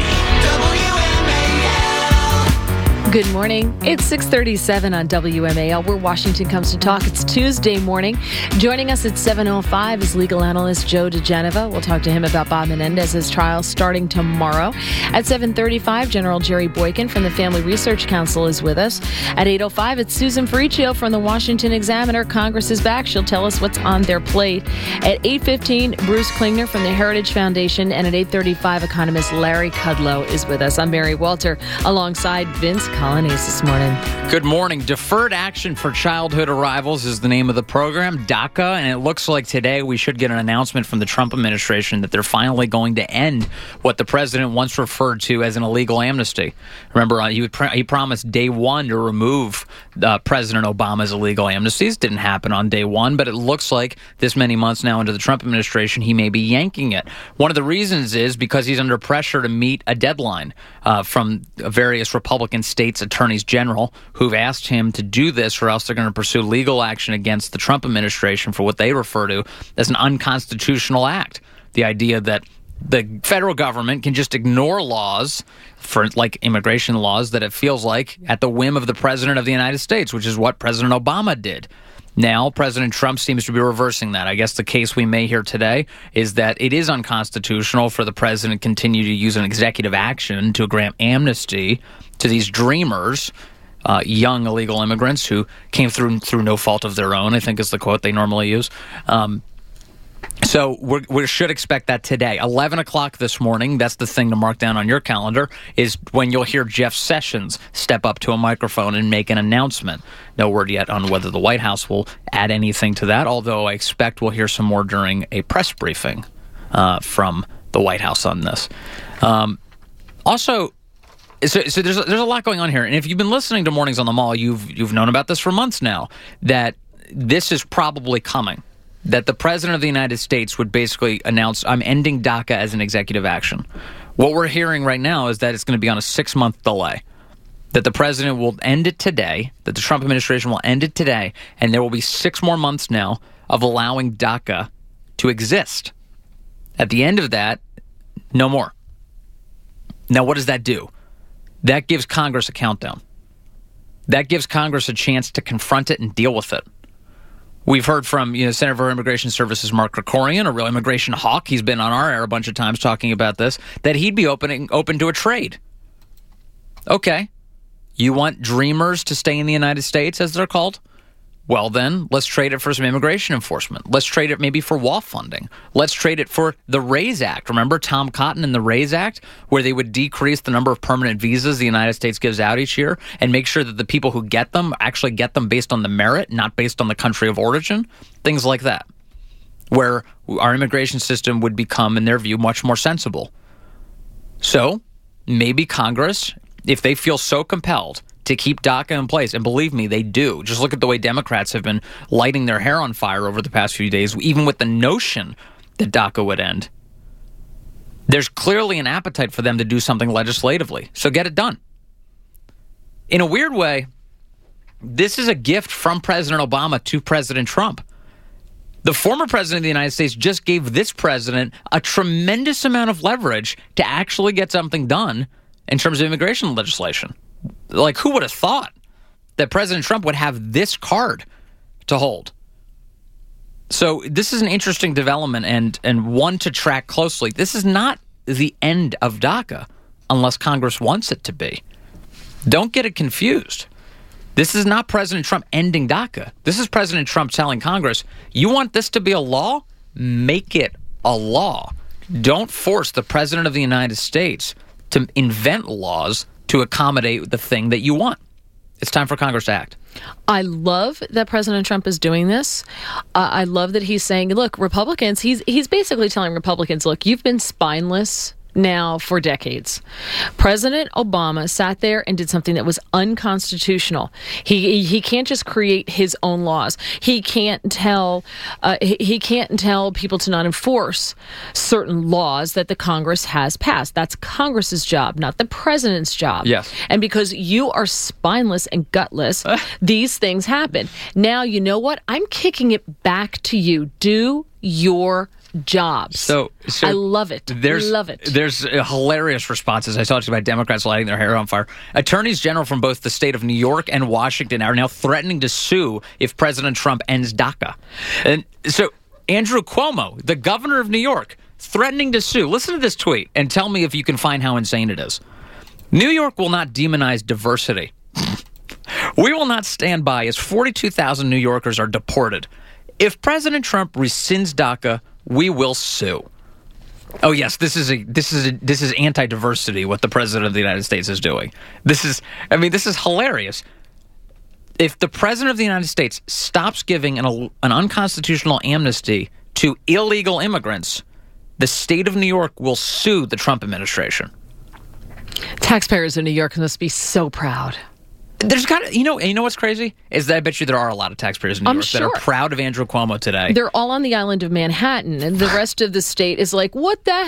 Speaker 1: Good morning. It's 6:37 on WMAL, where Washington comes to talk. It's Tuesday morning. Joining us at 7:05 is legal analyst Joe DeGeneva. We'll talk to him about Bob Menendez's trial starting tomorrow. At 7:35, General Jerry Boykin from the Family Research Council is with us. At 8:05, it's Susan Ferriccio from the Washington Examiner. Congress is back. She'll tell us what's on their plate. At 8:15, Bruce Klingner from the Heritage Foundation. And at 8:35, economist Larry Kudlow is with us. I'm Mary Walter, alongside Vince Colonies this morning.
Speaker 21: Good morning. Deferred Action for Childhood Arrivals is the name of the program, DACA, and it looks like today we should get an announcement from the Trump administration that they're finally going to end what the president once referred to as an illegal amnesty. Remember, he promised day one to remove President Obama's illegal amnesties. Didn't happen on day one, but it looks like this many months now into the Trump administration, he may be yanking it. One of the reasons is because he's under pressure to meet a deadline from various Republican states' attorneys general who've asked him to do this, or else they're going to pursue legal action against the Trump administration for what they refer to as an unconstitutional act. The idea that the federal government can just ignore laws, for like immigration laws, that it feels like at the whim of the president of the United States, which is what President Obama did. Now, President Trump seems to be reversing that. I guess the case we may hear today is that it is unconstitutional for the president to continue to use an executive action to grant amnesty to these dreamers, young illegal immigrants who came through no fault of their own, I think is the quote they normally use. So we should expect that today. 11 o'clock this morning, that's the thing to mark down on your calendar, is when you'll hear Jeff Sessions step up to a microphone and make an announcement. No word yet on whether the White House will add anything to that, although I expect we'll hear some more during a press briefing from the White House on this. Also, so there's a lot going on here, and if you've been listening to Mornings on the Mall, you've known about this for months now, that this is probably coming. That the President of the United States would basically announce, I'm ending DACA as an executive action. What we're hearing right now is that it's going to be on a 6-month delay. That the President will end it today, that the Trump administration will end it today, and there will be 6 more months now of allowing DACA to exist. At the end of that, no more. Now, what does that do? That gives Congress a countdown. That gives Congress a chance to confront it and deal with it. We've heard from Senator for Immigration Services Mark Krikorian, a real immigration hawk. He's been on our air a bunch of times talking about this, that he'd be open to a trade. Okay. You want dreamers to stay in the United States, as they're called? Well, then, let's trade it for some immigration enforcement. Let's trade it maybe for WAF funding. Let's trade it for the RAISE Act. Remember Tom Cotton and the RAISE Act, where they would decrease the number of permanent visas the United States gives out each year and make sure that the people who get them actually get them based on the merit, not based on the country of origin? Things like that, where our immigration system would become, in their view, much more sensible. So maybe Congress, if they feel so compelled to keep DACA in place, and believe me, they do. Just look at the way Democrats have been lighting their hair on fire over the past few days, even with the notion that DACA would end. There's clearly an appetite for them to do something legislatively, so get it done. In a weird way, this is a gift from President Obama to President Trump. The former president of the United States just gave this president a tremendous amount of leverage to actually get something done in terms of immigration legislation. Like, who would have thought that President Trump would have this card to hold? So this is an interesting development and one to track closely. This is not the end of DACA unless Congress wants it to be. Don't get it confused. This is not President Trump ending DACA. This is President Trump telling Congress, you want this to be a law? Make it a law. Don't force the President of the United States to invent laws to accommodate the thing that you want. It's time for Congress to act.
Speaker 1: I love that President Trump is doing this. I love that he's saying, look, Republicans, he's basically telling Republicans, look, you've been spineless now for decades. President Obama sat there and did something that was unconstitutional. He can't just create his own laws. He can't tell people to not enforce certain laws that the Congress has passed. That's Congress's job, not the president's job.
Speaker 21: Yes.
Speaker 1: And because you are spineless and gutless, these things happen. Now, you know what? I'm kicking it back to you. Do your jobs.
Speaker 21: So
Speaker 1: I love it. Love it.
Speaker 21: There's hilarious responses. I talked about Democrats lighting their hair on fire. Attorneys general from both the state of New York and Washington are now threatening to sue if President Trump ends DACA. And so Andrew Cuomo, the governor of New York, threatening to sue. Listen to this tweet and tell me if you can find how insane it is. New York will not demonize diversity. We will not stand by as 42,000 New Yorkers are deported. If President Trump rescinds DACA, we will sue. Oh yes, this is anti-diversity. What the President of the United States is doing. This is hilarious. If the President of the United States stops giving an unconstitutional amnesty to illegal immigrants, the state of New York will sue the Trump administration.
Speaker 1: Taxpayers in New York must be so proud.
Speaker 21: There's got to, you know what's crazy is that I bet you there are a lot of taxpayers in New York that are proud of Andrew Cuomo today.
Speaker 1: They're all on the island of Manhattan, and the rest of the state is like, what the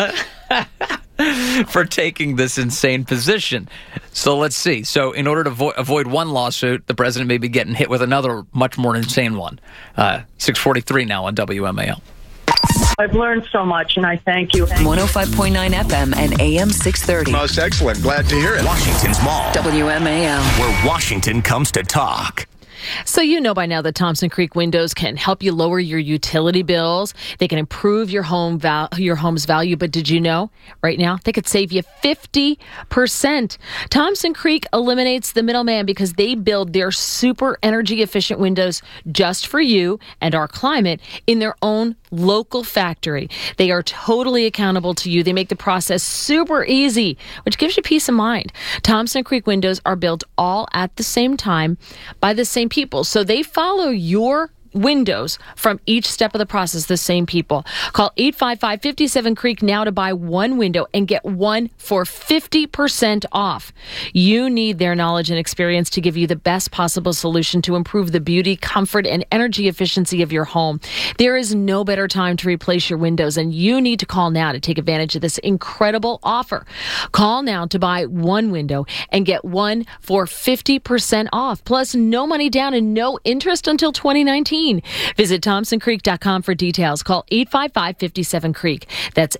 Speaker 1: heck?
Speaker 21: For taking this insane position. So let's see. So in order to avoid one lawsuit, the president may be getting hit with another much more insane one. 6:43 now on WMAL.
Speaker 8: I've learned so much, and I thank you.
Speaker 9: 105.9 FM and AM 630.
Speaker 28: Most excellent. Glad to hear it.
Speaker 3: Washington's Mall.
Speaker 9: WMAL.
Speaker 3: Where Washington comes to talk.
Speaker 1: So you know by now that Thompson Creek Windows can help you lower your utility bills. They can improve your home's value. But did you know right now they could save you 50%? Thompson Creek eliminates the middleman because they build their super energy efficient windows just for you and our climate in their own local factory. They are totally accountable to you. They make the process super easy, which gives you peace of mind. Thompson Creek windows are built all at the same time by the same people. So they follow your windows from each step of the process, the same people. Call 855-57-CREEK now to buy one window and get one for 50% off. You need their knowledge and experience to give you the best possible solution to improve the beauty, comfort, and energy efficiency of your home. There is no better time to replace your windows, and you need to call now to take advantage of this incredible offer. Call now to buy one window and get one for 50% off, plus no money down and no interest until 2019. Visit ThompsonCreek.com for details. Call 855-57-CREEK. That's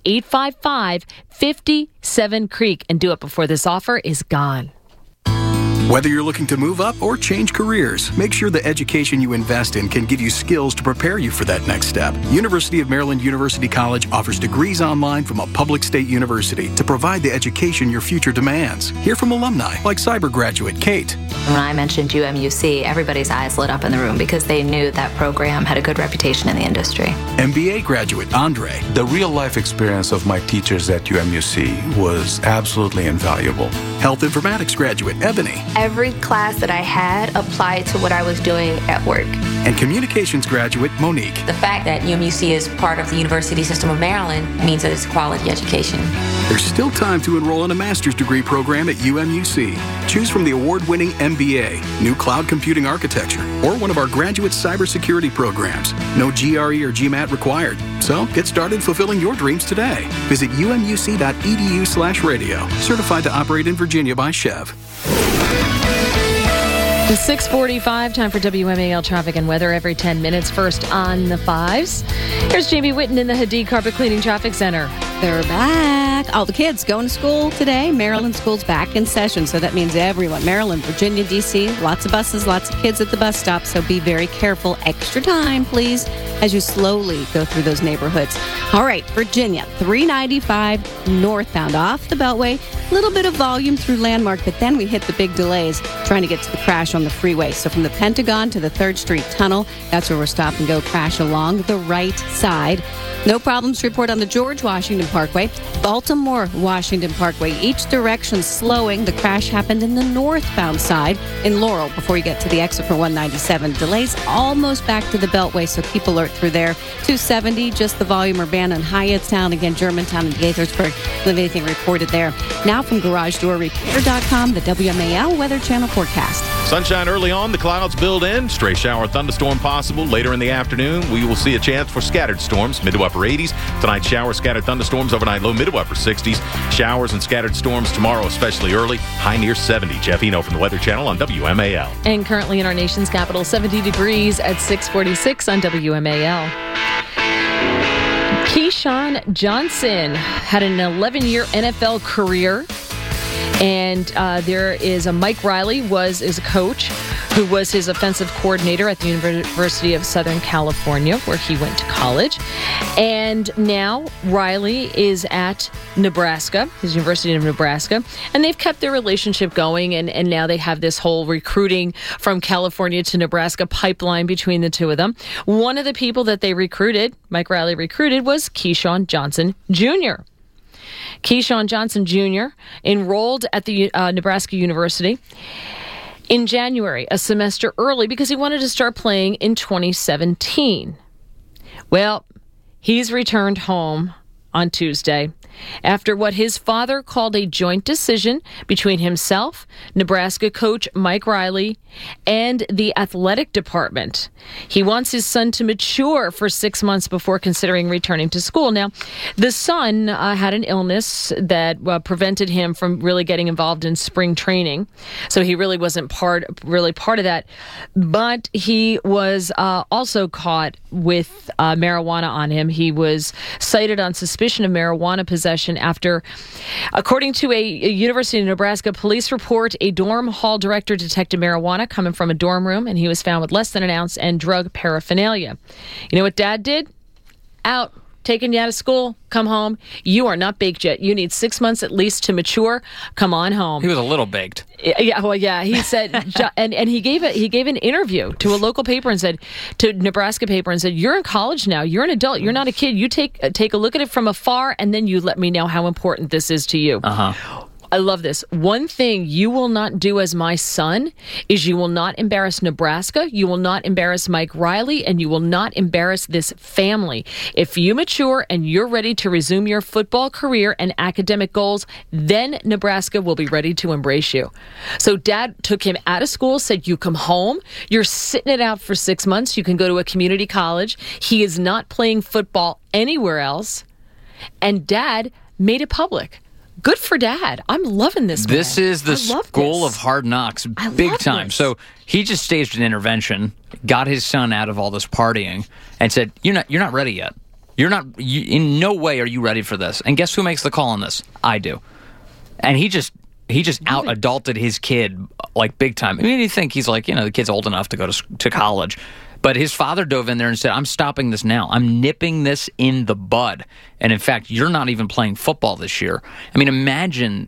Speaker 1: 855-57-CREEK, and do it before this offer is gone.
Speaker 4: Whether you're looking to move up or change careers, make sure the education you invest in can give you skills to prepare you for that next step. University of Maryland University College offers degrees online from a public state university to provide the education your future demands. Hear from alumni like cyber graduate Kate.
Speaker 10: When I mentioned UMUC, everybody's eyes lit up in the room because they knew that program had a good reputation in the industry.
Speaker 4: MBA graduate Andre.
Speaker 12: The real-life experience of my teachers at UMUC was absolutely invaluable.
Speaker 4: Health informatics graduate Ebony.
Speaker 13: Every class that I had applied to what I was doing at work.
Speaker 4: And communications graduate Monique.
Speaker 14: The fact that UMUC is part of the University System of Maryland means that it's quality education.
Speaker 4: There's still time to enroll in a master's degree program at UMUC. Choose from the award-winning MBA, New Cloud Computing Architecture, or one of our graduate cybersecurity programs. No GRE or GMAT required. So get started fulfilling your dreams today. Visit umuc.edu/radio. Certified to operate in Virginia by Chev.
Speaker 1: The 6:45, time for WMAL traffic and weather every 10 minutes. First on the 5s. Here's Jamie Whitten in the Hadid Carpet Cleaning Traffic Center.
Speaker 19: They're back. All the kids going to school today. Maryland school's back in session, so that means everyone. Maryland, Virginia, D.C., lots of buses, lots of kids at the bus stop, so be very careful. Extra time, please, as you slowly go through those neighborhoods. All right, Virginia, 395 northbound off the Beltway. A little bit of volume through Landmark, but then we hit the big delays trying to get to the crash on the freeway. So from the Pentagon to the 3rd Street Tunnel, that's where we're stop and go crash along the right side. No problems to report on the George Washington Parkway, Baltimore Washington Parkway. Each direction slowing. The crash happened in the northbound side in Laurel before you get to the exit for 197. Delays almost back to the Beltway, so keep alert through there. 270, just the volume Urbana and Hyattstown. Again, Germantown and Gaithersburg. Don't have anything reported there. Now from GarageDoorRepair.com, the WMAL Weather Channel forecast.
Speaker 20: Sunshine early on, the clouds build in. Stray shower thunderstorm possible. Later in the afternoon, we will see a chance for scattered storms, mid to upper 80s. Tonight, showers, scattered thunderstorms, overnight low, mid to upper 60s. Showers and scattered storms tomorrow, especially early, high near 70. Jeff Eno from the Weather Channel on WMAL.
Speaker 1: And currently in our nation's capital, 70 degrees at 6:46 on WMAL. Keyshawn Johnson had an 11-year NFL career. And there is a Mike Riley is a coach who was his offensive coordinator at the University of Southern California, where he went to college. And now Riley is at Nebraska, his University of Nebraska, and they've kept their relationship going. And now they have this whole recruiting from California to Nebraska pipeline between the two of them. One of the people that they recruited, Mike Riley recruited, was Keyshawn Johnson Jr. Keyshawn Johnson Jr. enrolled at the Nebraska University in January, a semester early, because he wanted to start playing in 2017. Well, he's returned home on Tuesday after what his father called a joint decision between himself, Nebraska coach Mike Riley, and the athletic department. He wants his son to mature for 6 months before considering returning to school. Now, the son had an illness that prevented him from really getting involved in spring training, so he really wasn't part of that. But he was also caught with marijuana on him. He was cited on suspicion of marijuana possession after, according to a University of Nebraska police report, a dorm hall director detected marijuana coming from a dorm room, and he was found with less than an ounce and drug paraphernalia. You know what Dad did? Out taking you out of school. Come home. You are not baked yet. You need 6 months at least to mature. Come on home.
Speaker 21: He was a little baked.
Speaker 1: Yeah, well, yeah. He said, and he gave an interview to a local paper and said, to Nebraska paper, and said, "You're in college now. You're an adult. You're not a kid. You take a look at it from afar, and then you let me know how important this is to you." I love this. One thing you will not do as my son is you will not embarrass Nebraska, you will not embarrass Mike Riley, and you will not embarrass this family. If you mature and you're ready to resume your football career and academic goals, then Nebraska will be ready to embrace you. So Dad took him out of school, said, "You come home. You're sitting it out for 6 months. You can go to a community college." He is not playing football anywhere else. And Dad made it public. Good for Dad. I'm loving this.
Speaker 21: This is the school of hard knocks, big time.
Speaker 1: this.
Speaker 21: So he just staged an intervention, got his son out of all this partying, and said, "You're not ready yet. In no way are you ready for this." And guess who makes the call on this? I do. And he just out adulted his kid like big time. I mean, you think he's like, the kid's old enough to go to college. But his father dove in there and said, "I'm stopping this now. I'm nipping this in the bud. And in fact, you're not even playing football this year." I mean, imagine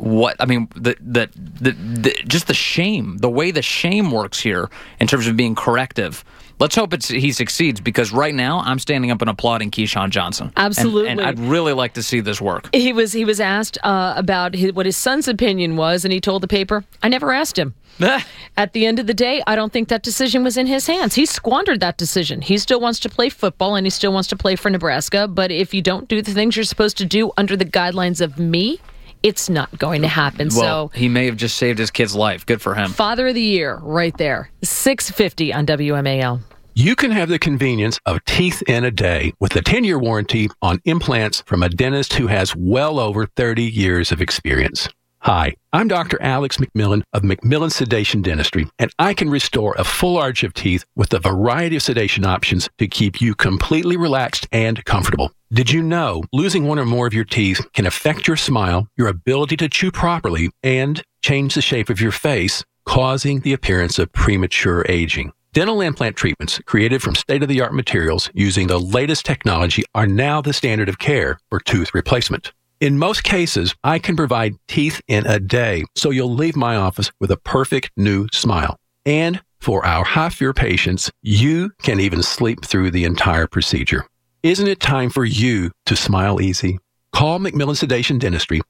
Speaker 21: just the shame, the way the shame works here in terms of being corrective. Let's hope he succeeds, because right now I'm standing up and applauding Keyshawn Johnson.
Speaker 1: Absolutely.
Speaker 21: And I'd really like to see this work.
Speaker 1: He was asked about what his son's opinion was, and he told the paper, "I never asked him." At the end of the day, I don't think that decision was in his hands. He squandered that decision. He still wants to play football, and he still wants to play for Nebraska. But if you don't do the things you're supposed to do under the guidelines of me, it's not going to happen.
Speaker 21: Well, he may have just saved his kid's life. Good for him.
Speaker 1: Father of the Year right there. 650 on WMAL.
Speaker 15: You can have the convenience of teeth in a day with a 10-year warranty on implants from a dentist who has well over 30 years of experience. Hi, I'm Dr. Alex McMillan of McMillan Sedation Dentistry, and I can restore a full arch of teeth with a variety of sedation options to keep you completely relaxed and comfortable. Did you know losing one or more of your teeth can affect your smile, your ability to chew properly, and change the shape of your face, causing the appearance of premature aging? Dental implant treatments created from state-of-the-art materials using the latest technology are now the standard of care for tooth replacement. In most cases, I can provide teeth in a day, so you'll leave my office with a perfect new smile. And for our high-fear patients, you can even sleep through the entire procedure. Isn't it time for you to smile easy? Call McMillan Sedation Dentistry,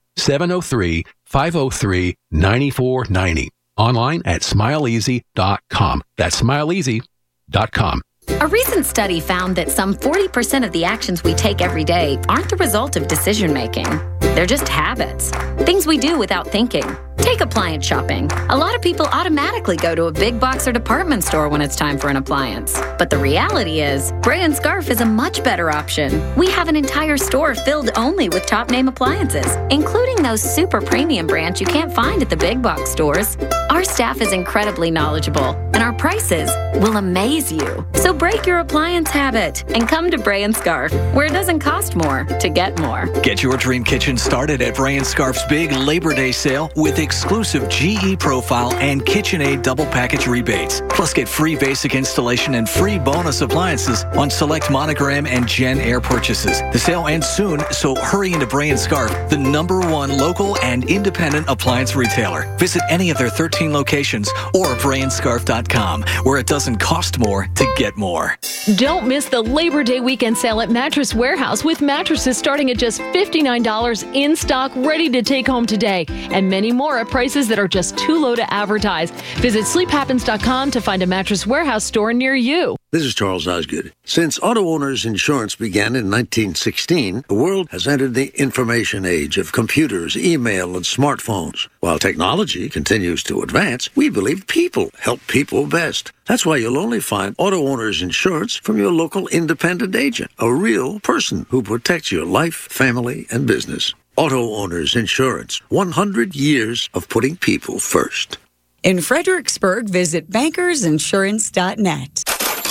Speaker 15: 703-503-9490. Online at smileeasy.com. That's smileeasy.com.
Speaker 17: A recent study found that some 40% of the actions we take every day aren't the result of decision making. They're just habits, things we do without thinking. Take appliance shopping. A lot of people automatically go to a big box or department store when it's time for an appliance. But the reality is, Bray & Scarf is a much better option. We have an entire store filled only with top name appliances, including those super premium brands you can't find at the big box stores. Our staff is incredibly knowledgeable, and our prices will amaze you. So break your appliance habit and come to Bray & Scarf, where it doesn't cost more to get more.
Speaker 18: Get your dream kitchen started at Bray & Scarf's big Labor Day sale with exclusive GE Profile and KitchenAid double package rebates. Plus, get free basic installation and free bonus appliances on select Monogram and Gen Air purchases. The sale ends soon, so hurry into Bray & Scarf, the #1 local and independent appliance retailer. Visit any of their 13 locations or brayandscarf.com, where it doesn't cost more to get more.
Speaker 1: Don't miss the Labor Day weekend sale at Mattress Warehouse, with mattresses starting at just $59 in stock, ready to take home today, and many more at prices that are just too low to advertise. Visit sleephappens.com to find a Mattress Warehouse store near you.
Speaker 22: This is Charles Osgood. Since auto owners insurance began in 1916, the world has entered the information age of computers, email, and smartphones. While technology continues to advance, we believe people help people best. That's why you'll only find auto owners insurance from your local independent agent, a real person who protects your life, family, and business. Auto Owners Insurance, 100 years of putting people first.
Speaker 23: In Fredericksburg, visit bankersinsurance.net.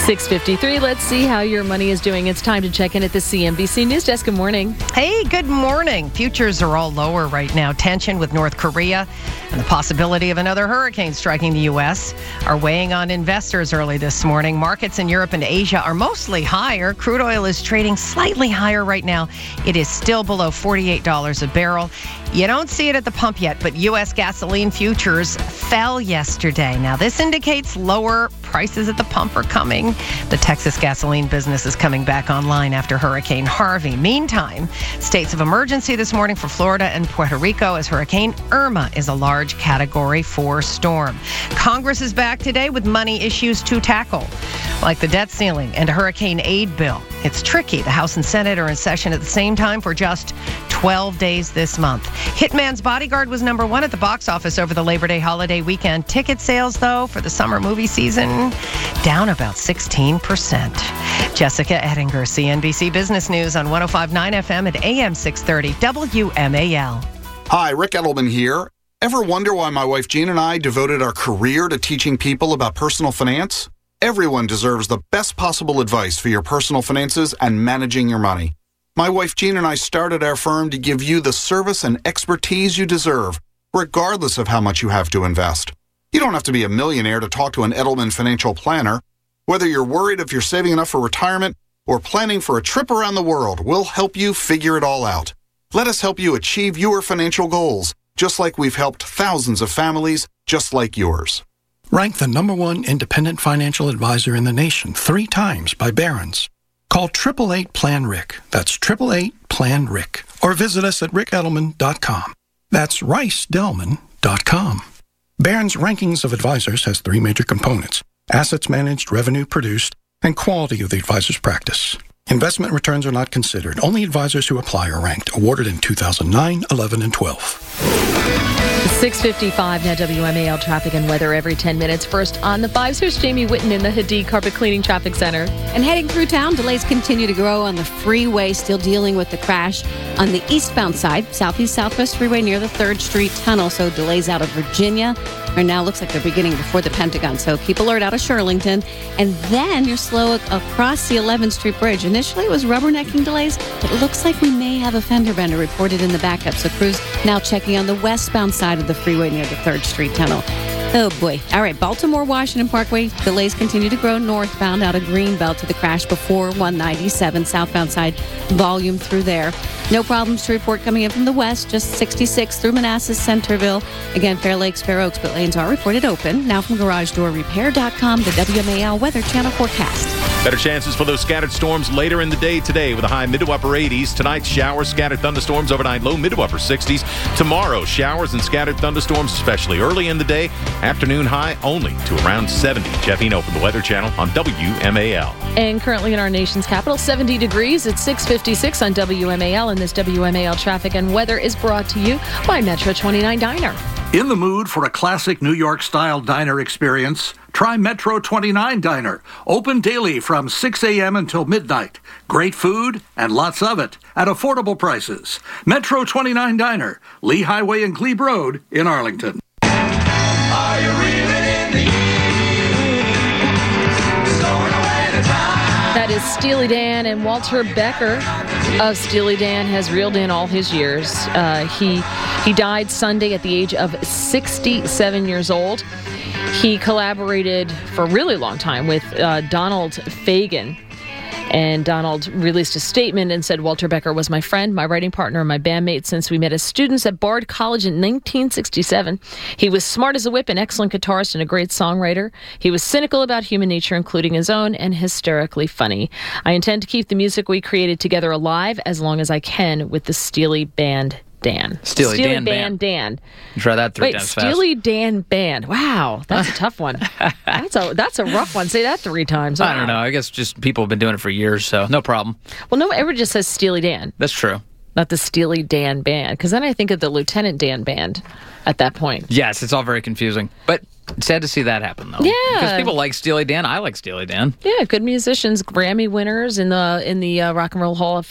Speaker 1: 6:53. Let's see how your money is doing. It's time to check in at the CNBC News Desk. Good morning.
Speaker 2: Hey, good morning. Futures are all lower right now. Tension with North Korea and the possibility of another hurricane striking the U.S. are weighing on investors early this morning. Markets in Europe and Asia are mostly higher. Crude oil is trading slightly higher right now. It is still below $48 a barrel. You don't see it at the pump yet, but U.S. gasoline futures fell yesterday. Now, this indicates lower prices at the pump are coming. The Texas gasoline business is coming back online after Hurricane Harvey. Meantime, states of emergency this morning for Florida and Puerto Rico as Hurricane Irma is a large Category 4 storm. Congress is back today with money issues to tackle, like the debt ceiling and a hurricane aid bill. It's tricky. The House and Senate are in session at the same time for just 12 days this month. Hitman's Bodyguard was number one at the box office over the Labor Day holiday weekend. Ticket sales, though, for the summer movie season, down about 16%. Jessica Ettinger, CNBC Business News on 105.9 FM at AM 630 WMAL.
Speaker 5: Hi, Rick Edelman here. Ever wonder why my wife Jean and I devoted our career to teaching people about personal finance? Everyone deserves the best possible advice for your personal finances and managing your money. My wife Jean and I started our firm to give you the service and expertise you deserve, regardless of how much you have to invest. You don't have to be a millionaire to talk to an Edelman financial planner. Whether you're worried if you're saving enough for retirement or planning for a trip around the world, we'll help you figure it all out. Let us help you achieve your financial goals, just like we've helped thousands of families just like yours.
Speaker 4: Ranked the #1 independent financial advisor in the nation 3 times by Barron's. Call 888-PLAN-RICK. That's 888-PLAN-RICK. Or visit us at rickedelman.com. That's ricedelman.com. Barron's Rankings of Advisors has 3 major components: assets managed, revenue produced, and quality of the advisor's practice. Investment returns are not considered. Only advisors who apply are ranked. Awarded in 2009, 11, and 12.
Speaker 1: 6:55 now. WMAL traffic and weather every 10 minutes. First on the 5s, here's Jamie Whitten in the Hadid Carpet Cleaning Traffic Center.
Speaker 19: And heading through town, delays continue to grow on the freeway, still dealing with the crash on the eastbound side, southeast-southwest freeway near the 3rd Street Tunnel. So delays out of Virginia. Right now, looks like they're beginning before the Pentagon. So keep alert out of Shirlington. And then you're slow across the 11th Street Bridge. Initially, it was rubbernecking delays, but it looks like we may have a fender bender reported in the backup. So crews now checking on the westbound side of the freeway near the 3rd Street Tunnel. Oh, boy. All right, Baltimore-Washington Parkway. Delays continue to grow northbound out of Greenbelt to the crash before 197 southbound side. Volume through there. No problems to report coming in from the west, just 66 through Manassas, Centerville. Again, Fair Lakes, Fair Oaks, but lanes are reported open. Now from GarageDoorRepair.com, the WMAL Weather Channel forecast.
Speaker 20: Better chances for those scattered storms later in the day today with a high mid to upper 80s. Tonight, showers, scattered thunderstorms, overnight low mid to upper 60s. Tomorrow, showers and scattered thunderstorms, especially early in the day. Afternoon high only to around 70. Jeff Eno from the Weather Channel on WMAL.
Speaker 1: And currently in our nation's capital, 70 degrees at 6:56 on WMAL. And this WMAL traffic and weather is brought to you by Metro 29 Diner.
Speaker 7: In the mood for a classic New York-style diner experience? Try Metro 29 Diner. Open daily from 6 a.m. until midnight. Great food and lots of it at affordable prices. Metro 29 Diner, Lee Highway and Glebe Road in Arlington.
Speaker 23: Are you reeling in the
Speaker 1: That is Steely Dan, and Walter Becker of Steely Dan has reeled in all his years. He died Sunday at the age of 67 years old. He collaborated for a really long time with Donald Fagen. And Donald released a statement and said, Walter Becker was my friend, my writing partner, and my bandmate since we met as students at Bard College in 1967. He was smart as a whip, an excellent guitarist, and a great songwriter. He was cynical about human nature, including his own, and hysterically funny. I intend to keep the music we created together alive as long as I can with the Steely Band Dan.
Speaker 21: Steely Dan
Speaker 1: Dan.
Speaker 21: Try that 3
Speaker 1: Wait,
Speaker 21: times
Speaker 1: Steely
Speaker 21: fast.
Speaker 1: Dan Band. Wow, that's a tough one. That's a rough one. Say that 3 times. Wow.
Speaker 21: I don't know. I guess just people have been doing it for years, so no problem.
Speaker 1: Well, no one ever just says Steely Dan.
Speaker 21: That's true.
Speaker 1: Not the Steely Dan Band, because then I think of the Lieutenant Dan Band at that point.
Speaker 21: Yes, it's all very confusing. But sad to see that happen, though.
Speaker 1: Yeah.
Speaker 21: Because people like Steely Dan. I like Steely Dan.
Speaker 1: Yeah, good musicians, Grammy winners in the Rock and Roll Hall of Fame.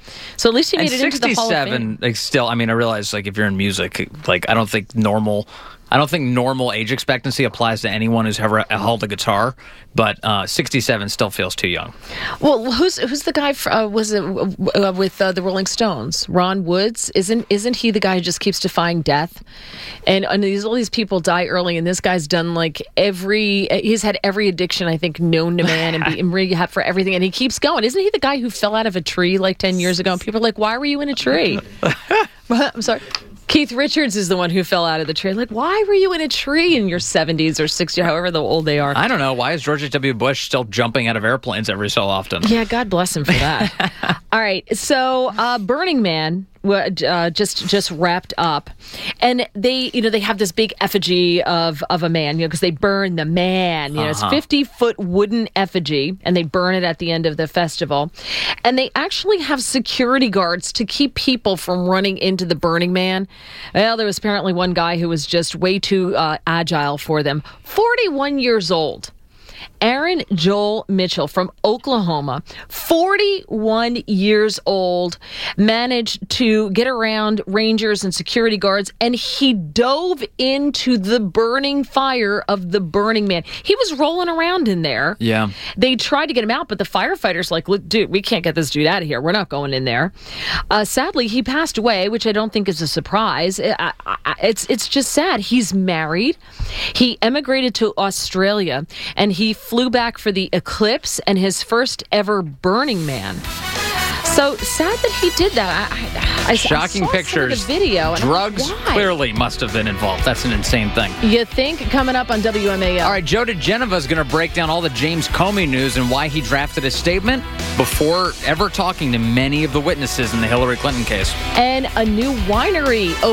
Speaker 1: So at least he made it into the Hall of Fame.
Speaker 21: 67, like, still, I mean, I realize, like, if you're in music, like, I don't think normal age expectancy applies to anyone who's ever held a guitar, but 67 still feels too young.
Speaker 1: Well, who's the guy? Was it with the Rolling Stones? Ron Woods? Isn't he the guy who just keeps defying death? And all these people die early, and this guy's done like he's had every addiction I think known to man and be in rehab for everything, and he keeps going. Isn't he the guy who fell out of a tree like 10 years ago? And people are like, "Why were you in a tree?" I'm sorry. Keith Richards is the one who fell out of the tree. Like, why were you in a tree in your 70s or 60s, however old they are?
Speaker 21: I don't know. Why is George W. Bush still jumping out of airplanes every so often?
Speaker 1: Yeah, God bless him for that. All right, so Burning Man just wrapped up, and they have this big effigy of a man, because they burn the man. It's 50-foot wooden effigy, and they burn it at the end of the festival. And they actually have security guards to keep people from running into the Burning Man. Well, there was apparently one guy who was just way too agile for them. 41 years old. Aaron Joel Mitchell from Oklahoma, 41 years old, managed to get around rangers and security guards, and he dove into the burning fire of the Burning Man. He was rolling around in there.
Speaker 21: Yeah. They
Speaker 1: tried to get him out, but the firefighters like, look, dude, we can't get this dude out of here. We're not going in there. Sadly, he passed away, which I don't think is a surprise. It's just sad. He's married. He emigrated to Australia, and he flew back for the eclipse and his first ever Burning Man. So sad that he did that.
Speaker 21: Shocking pictures.
Speaker 1: Some of the video.
Speaker 21: Drugs clearly must have been involved. That's an insane thing.
Speaker 1: You think? Coming up on WMAL.
Speaker 21: All right, Joe DeGenova is going to break down all the James Comey news and why he drafted his statement before ever talking to many of the witnesses in the Hillary Clinton case.
Speaker 1: And a new winery